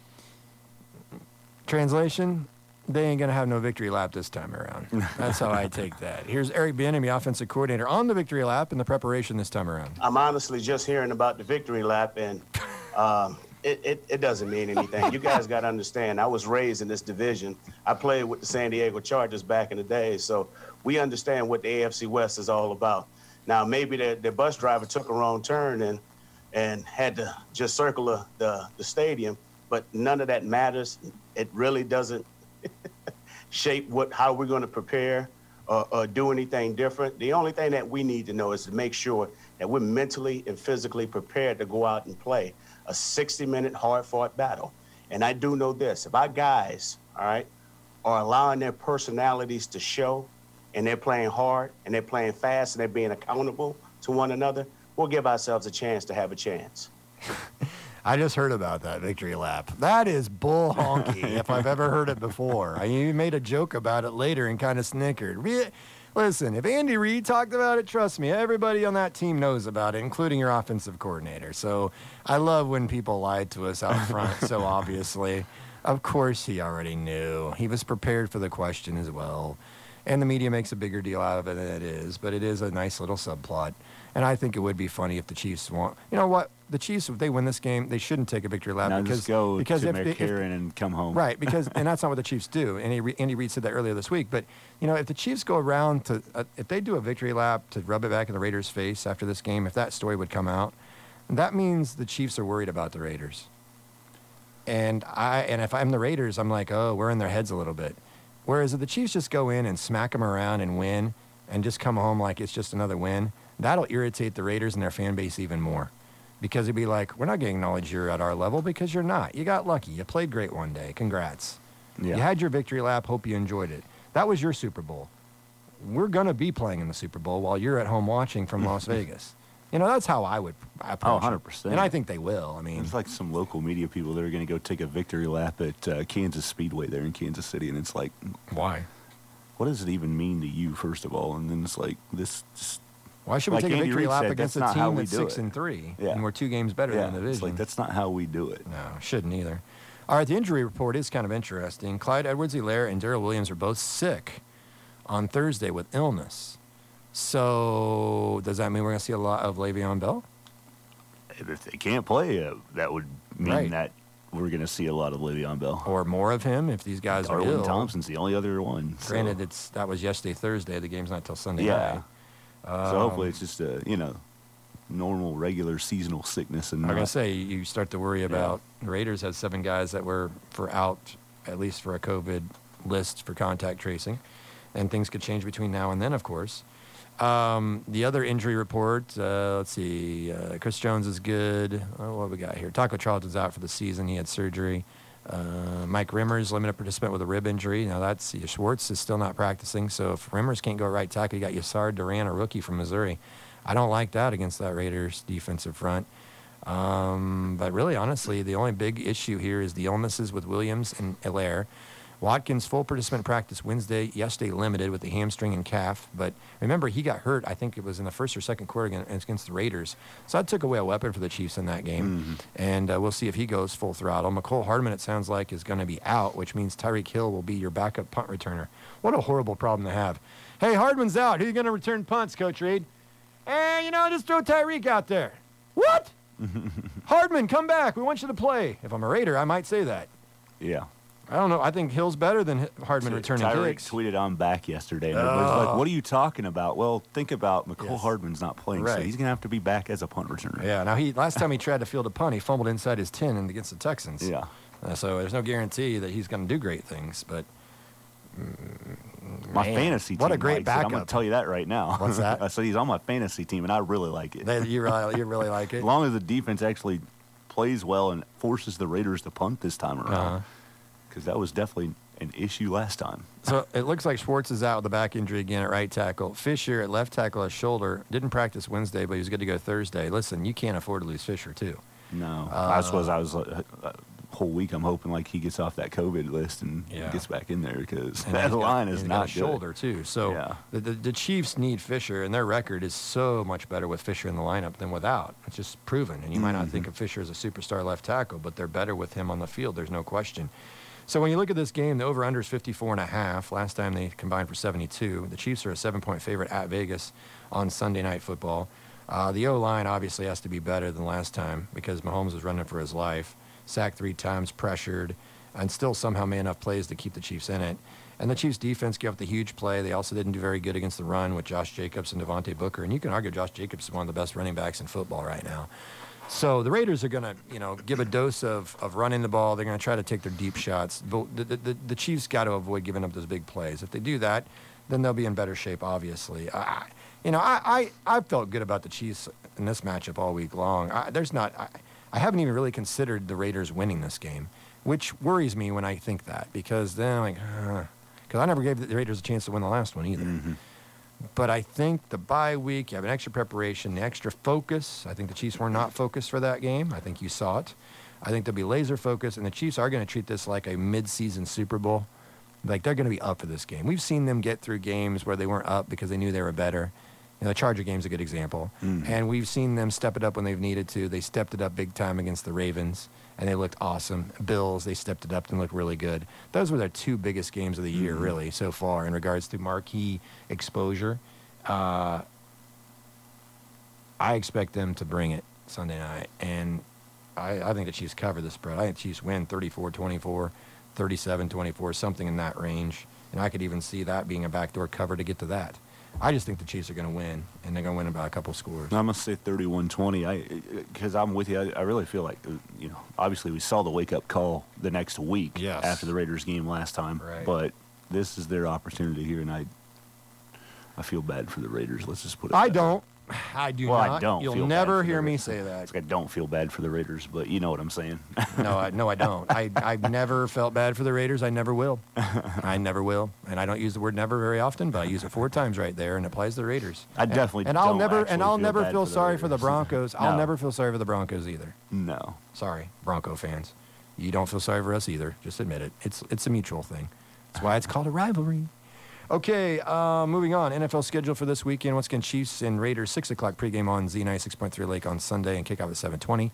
Translation, they ain't going to have no victory lap this time around. That's how I take that. Here's Eric Bieniemy, offensive coordinator, on the victory lap in the preparation this time around. I'm honestly just hearing about the victory lap, and it doesn't mean anything. You guys got to understand, I was raised in this division. I played with the San Diego Chargers back in the day, so we understand what the AFC West is all about. Now, maybe the bus driver took a wrong turn and had to just circle the stadium, but none of that matters. It really doesn't shape how we're going to prepare or do anything different. The only thing that we need to know is to make sure that we're mentally and physically prepared to go out and play a 60-minute hard-fought battle. And I do know this. If our guys, all right, are allowing their personalities to show, and they're playing hard, and they're playing fast, and they're being accountable to one another, we'll give ourselves a chance to have a chance. I just heard about that victory lap. That is bull honky if I've ever heard it before. You made a joke about it later and kind of snickered. Listen, if Andy Reid talked about it, trust me, everybody on that team knows about it, including your offensive coordinator. So I love when people lie to us out front so obviously. Of course he already knew. He was prepared for the question as well. And the media makes a bigger deal out of it than it is, but it is a nice little subplot. And I think it would be funny if the Chiefs won. You know what? The Chiefs, if they win this game, they shouldn't take a victory lap. Now because, just go because to if McCarran and come home. Right, and that's not what the Chiefs do. And Andy Reid said that earlier this week. But, you know, if the Chiefs go around to if they do a victory lap to rub it back in the Raiders' face after this game, if that story would come out, that means the Chiefs are worried about the Raiders. And if I'm the Raiders, I'm like, oh, we're in their heads a little bit. Whereas if the Chiefs just go in and smack them around and win and just come home like it's just another win, that'll irritate the Raiders and their fan base even more. Because it'd be like, we're not going to acknowledge you're at our level because you're not. You got lucky. You played great one day. Congrats. Yeah. You had your victory lap. Hope you enjoyed it. That was your Super Bowl. We're going to be playing in the Super Bowl while you're at home watching from Las Vegas. You know, that's how I would approach 100%. it. And I think they will. I mean, There's like some local media people that are going to go take a victory lap at Kansas Speedway there in Kansas City, and it's like, why? What does it even mean to you, first of all? And then it's like this. Why should we like take Andy a victory Reid lap said, against a that's not how team we that's do 6-3, Yeah. and we're 2 games better than the It's division? like that's not how we do it. No, shouldn't either. All right, the injury report is kind of interesting. Clyde Edwards-Helaire and Darrell Williams are both sick on Thursday with illness. So does that mean we're going to see a lot of Le'Veon Bell? If they can't play, that would mean Right. that we're going to see a lot of Le'Veon Bell. Or more of him if these guys are Darwin ill. Thompson's the only other one. So. Granted, that was yesterday, Thursday. The game's not till Sunday Yeah. night. So hopefully it's just a, normal, regular seasonal sickness. And I'm going not- to say you start to worry about the Raiders had 7 guys that were out, at least for a COVID list for contact tracing. And things could change between now and then, of course. The other injury report, let's see. Chris Jones is good. What have we got here? Taco Charlton's out for the season. He had surgery. Mike Rimmers, limited participant with a rib injury. Now Schwartz is still not practicing. So if Rimmers can't go right tackle, you got Yassar Duran, a rookie from Missouri. I don't like that against that Raiders defensive front. But really, honestly, the only big issue here is the illnesses with Williams and Helaire. Watkins, full participant practice Wednesday, yesterday limited with the hamstring and calf. But remember, he got hurt, I think it was in the first or second quarter against the Raiders. So that took away a weapon for the Chiefs in that game. Mm-hmm. And we'll see if he goes full throttle. McCole Hardman, it sounds like, is going to be out, which means Tyreek Hill will be your backup punt returner. What a horrible problem to have. Hey, Hardman's out. Who are you going to return punts, Coach Reid? Just throw Tyreek out there. What? Hardman, come back. We want you to play. If I'm a Raider, I might say that. Yeah. I don't know. I think Hill's better than Hardman returning Tyreek kicks. tweeted, "I'm back" yesterday. And everybody's like, "What are you talking about?" Well, think about McCole Hardman's not playing, so Right. he's going to have to be back as a punt returner. Yeah. Now last time he tried to field a punt, he fumbled inside his 10 against the Texans. Yeah. So there's no guarantee that he's going to do great things. But My man, fantasy team. what a great likes it. I'm going backup. to tell you that right now. What's that? I said he's on my fantasy team, and I really like it. You really like it? As long as the defense actually plays well and forces the Raiders to punt this time around, because that was definitely an issue last time. So it looks like Schwartz is out with the back injury again at right tackle. Fisher at left tackle, his shoulder. Didn't practice Wednesday, but he was good to go Thursday. Listen, you can't afford to lose Fisher, too. No. I was whole week I'm hoping like he gets off that COVID list and gets back in there, because that line is not good. Shoulder, too. So the Chiefs need Fisher, and their record is so much better with Fisher in the lineup than without. It's just proven. And you might not think of Fisher as a superstar left tackle, but they're better with him on the field. There's no question. So when you look at this game, the over-under is 54.5. Last time they combined for 72. The Chiefs are a 7-point favorite at Vegas on Sunday Night Football. The O-line obviously has to be better than last time because Mahomes was running for his life. Sacked 3 times, pressured, and still somehow made enough plays to keep the Chiefs in it. And the Chiefs' defense gave up the huge play. They also didn't do very good against the run with Josh Jacobs and Devontae Booker. And you can argue Josh Jacobs is one of the best running backs in football right now. So the Raiders are going to, give a dose of running the ball. They're going to try to take their deep shots. The Chiefs got to avoid giving up those big plays. If they do that, then they'll be in better shape, obviously. I felt good about the Chiefs in this matchup all week long. I haven't even really considered the Raiders winning this game, which worries me when I think that, because then I'm like, because I never gave the Raiders a chance to win the last one either. Mm-hmm. But I think the bye week, you have an extra preparation, the extra focus. I think the Chiefs were not focused for that game. I think you saw it. I think they'll be laser focused, and the Chiefs are going to treat this like a mid-season Super Bowl. Like, they're going to be up for this game. We've seen them get through games where they weren't up because they knew they were better. The Charger game's a good example. Mm-hmm. And we've seen them step it up when they've needed to. They stepped it up big time against the Ravens, and they looked awesome. Bills, they stepped it up and looked really good. Those were their 2 biggest games of the year, really, so far, in regards to marquee exposure. I expect them to bring it Sunday night, and I think the Chiefs cover the spread. I think the Chiefs win 34-24, 37-24, something in that range. And I could even see that being a backdoor cover to get to that. I just think the Chiefs are going to win, and they're going to win by a couple scores. I'm going to say 31-20. Because I'm with you. I really feel like, obviously we saw the wake-up call the next week after the Raiders game last time. Right. But this is their opportunity here, and I feel bad for the Raiders. Let's just put it I that way. don't. I do Well, not. I don't. You'll feel never bad for hear the me Raiders. say that. It's like I don't feel bad for the Raiders, but you know what I'm saying. No, I don't. I've never felt bad for the Raiders. I never will. I never will. And I don't use the word never very often, but I use it 4 times right there, and it applies to the Raiders. I definitely and don't I'll never actually I'll feel never bad feel for the sorry for the Raiders. Broncos. I'll No. never feel sorry for the Broncos either. No. Sorry, Bronco fans. You don't feel sorry for us either. Just admit it. It's a mutual thing. That's why it's called a rivalry. Okay, moving on. NFL schedule for this weekend. Once again, Chiefs and Raiders, 6 o'clock pregame on Z90, 6.3 Lake on Sunday, and kickoff at 7:20.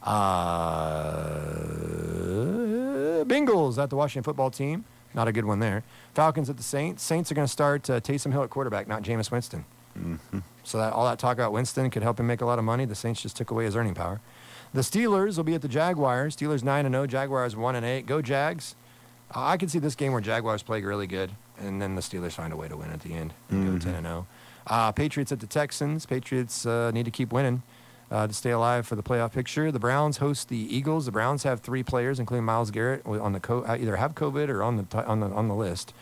Bengals at the Washington football team. Not a good one there. Falcons at the Saints. Saints are going to start Taysom Hill at quarterback, not Jameis Winston. Mm-hmm. So all that talk about Winston could help him make a lot of money. The Saints just took away his earning power. The Steelers will be at the Jaguars. Steelers 9-0, Jaguars 1-8. Go Jags. I could see this game where Jaguars play really good, and then the Steelers find a way to win at the end and go 10-0. Patriots at the Texans. Patriots need to keep winning to stay alive for the playoff picture. The Browns host the Eagles. The Browns have 3 players, including Myles Garrett, on the either have COVID or on the list.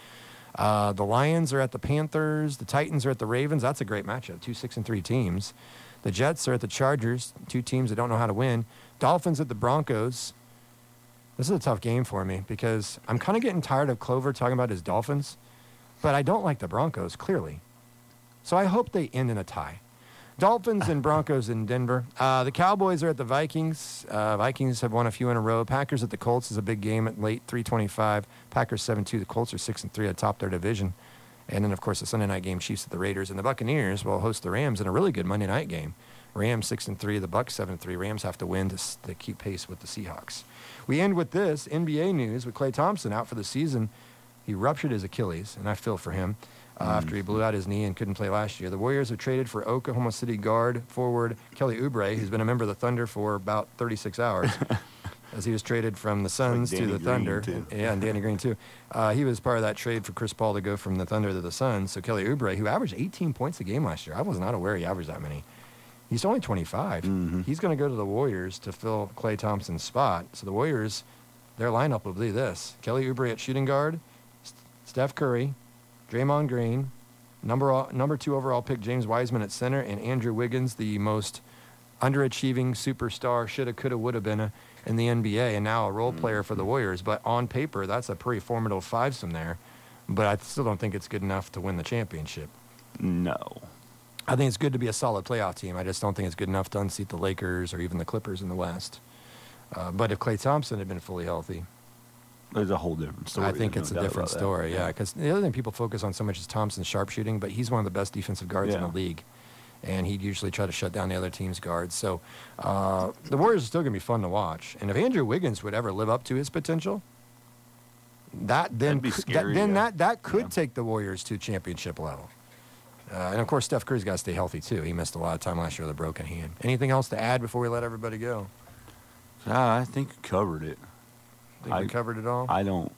The Lions are at the Panthers. The Titans are at the Ravens. That's a great matchup. 2 6-3 teams. The Jets are at the Chargers. 2 teams that don't know how to win. Dolphins at the Broncos. This is a tough game for me because I'm kind of getting tired of Clover talking about his Dolphins, but I don't like the Broncos, clearly. So I hope they end in a tie. Dolphins and Broncos in Denver. The Cowboys are at the Vikings. Vikings have won a few in a row. Packers at the Colts is a big game at late 3:25. Packers 7-2. The Colts are 6-3 atop their division. And then, of course, the Sunday night game, Chiefs at the Raiders. And the Buccaneers will host the Rams in a really good Monday night game. Rams 6-3. The Bucs 7-3. Rams have to win to keep pace with the Seahawks. We end with this NBA news with Klay Thompson out for the season. He ruptured his Achilles, and I feel for him, after he blew out his knee and couldn't play last year. The Warriors have traded for Oklahoma City guard forward Kelly Oubre, who's been a member of the Thunder for about 36 hours, as he was traded from the Suns to the Thunder. And Danny Green, too. He was part of that trade for Chris Paul to go from the Thunder to the Suns. So Kelly Oubre, who averaged 18 points a game last year. I was not aware he averaged that many. He's only 25. Mm-hmm. He's going to go to the Warriors to fill Klay Thompson's spot. So the Warriors, their lineup will be this. Kelly Oubre at shooting guard, Steph Curry, Draymond Green, number 2 overall pick James Wiseman at center, and Andrew Wiggins, the most underachieving superstar, shoulda, coulda, woulda been in the NBA, and now a role player for the Warriors. But on paper, that's a pretty formidable fivesome there. But I still don't think it's good enough to win the championship. No. I think it's good to be a solid playoff team. I just don't think it's good enough to unseat the Lakers or even the Clippers in the West. But if Klay Thompson had been fully healthy, there's a whole different story. I think it's a different story, yeah. Because the other thing people focus on so much is Thompson's sharpshooting, but he's one of the best defensive guards in the league. And he'd usually try to shut down the other team's guards. So the Warriors are still going to be fun to watch. And if Andrew Wiggins would ever live up to his potential, that could take the Warriors to championship level. And, of course, Steph Curry's got to stay healthy, too. He missed a lot of time last year with a broken hand. Anything else to add before we let everybody go? I think you covered it. Think we covered it all? I don't.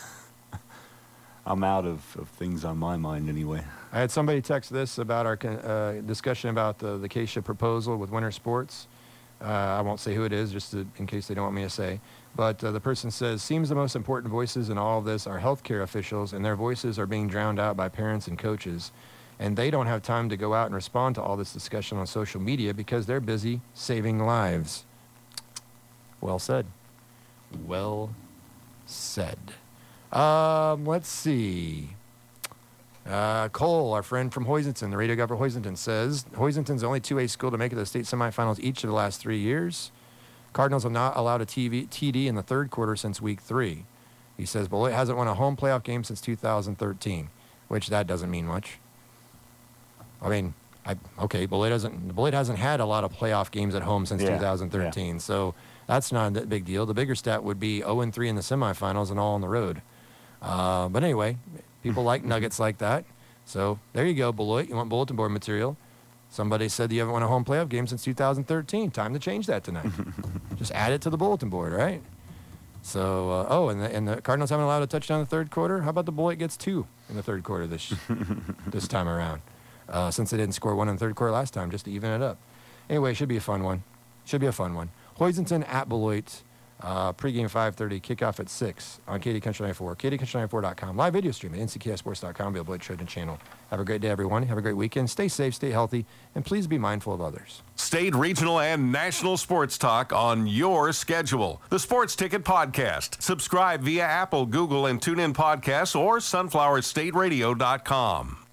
I'm out of things on my mind anyway. I had somebody text this about our discussion about the Keisha proposal with Winter Sports. I won't say who it is, just in case they don't want me to say. But the person says, seems the most important voices in all of this are healthcare officials, and their voices are being drowned out by parents and coaches. And they don't have time to go out and respond to all this discussion on social media because they're busy saving lives. Well said. Well said. Let's see. Cole, our friend from Hoisington, the radio guy for Hoisington, says, Hoisington's the only 2A school to make it to the state semifinals each of the last 3 years. Cardinals have not allowed a TD in the third quarter since week 3. He says Beloit hasn't won a home playoff game since 2013, which that doesn't mean much. I mean, Beloit hasn't had a lot of playoff games at home since 2013, so that's not a big deal. The bigger stat would be 0-3 in the semifinals and all on the road. But anyway, people like nuggets like that. So there you go, Beloit. You want bulletin board material. Somebody said you haven't won a home playoff game since 2013. Time to change that tonight. Just add it to the bulletin board, right? So, and the Cardinals haven't allowed a touchdown in the third quarter. How about the Beloit gets 2 in the third quarter this time around? since they didn't score one in the third quarter last time, just to even it up. Anyway, it should be a fun one. Hoisington at Beloit. Pregame 5:30, kickoff at 6 on KD Country 94, KDCountry94.com. Live video stream at NCKSports.com, the Beloit Trojan channel. Have a great day, everyone. Have a great weekend. Stay safe, stay healthy, and please be mindful of others. State, regional, and national sports talk on your schedule. The Sports Ticket Podcast. Subscribe via Apple, Google, and TuneIn Podcasts or sunflowerstateradio.com.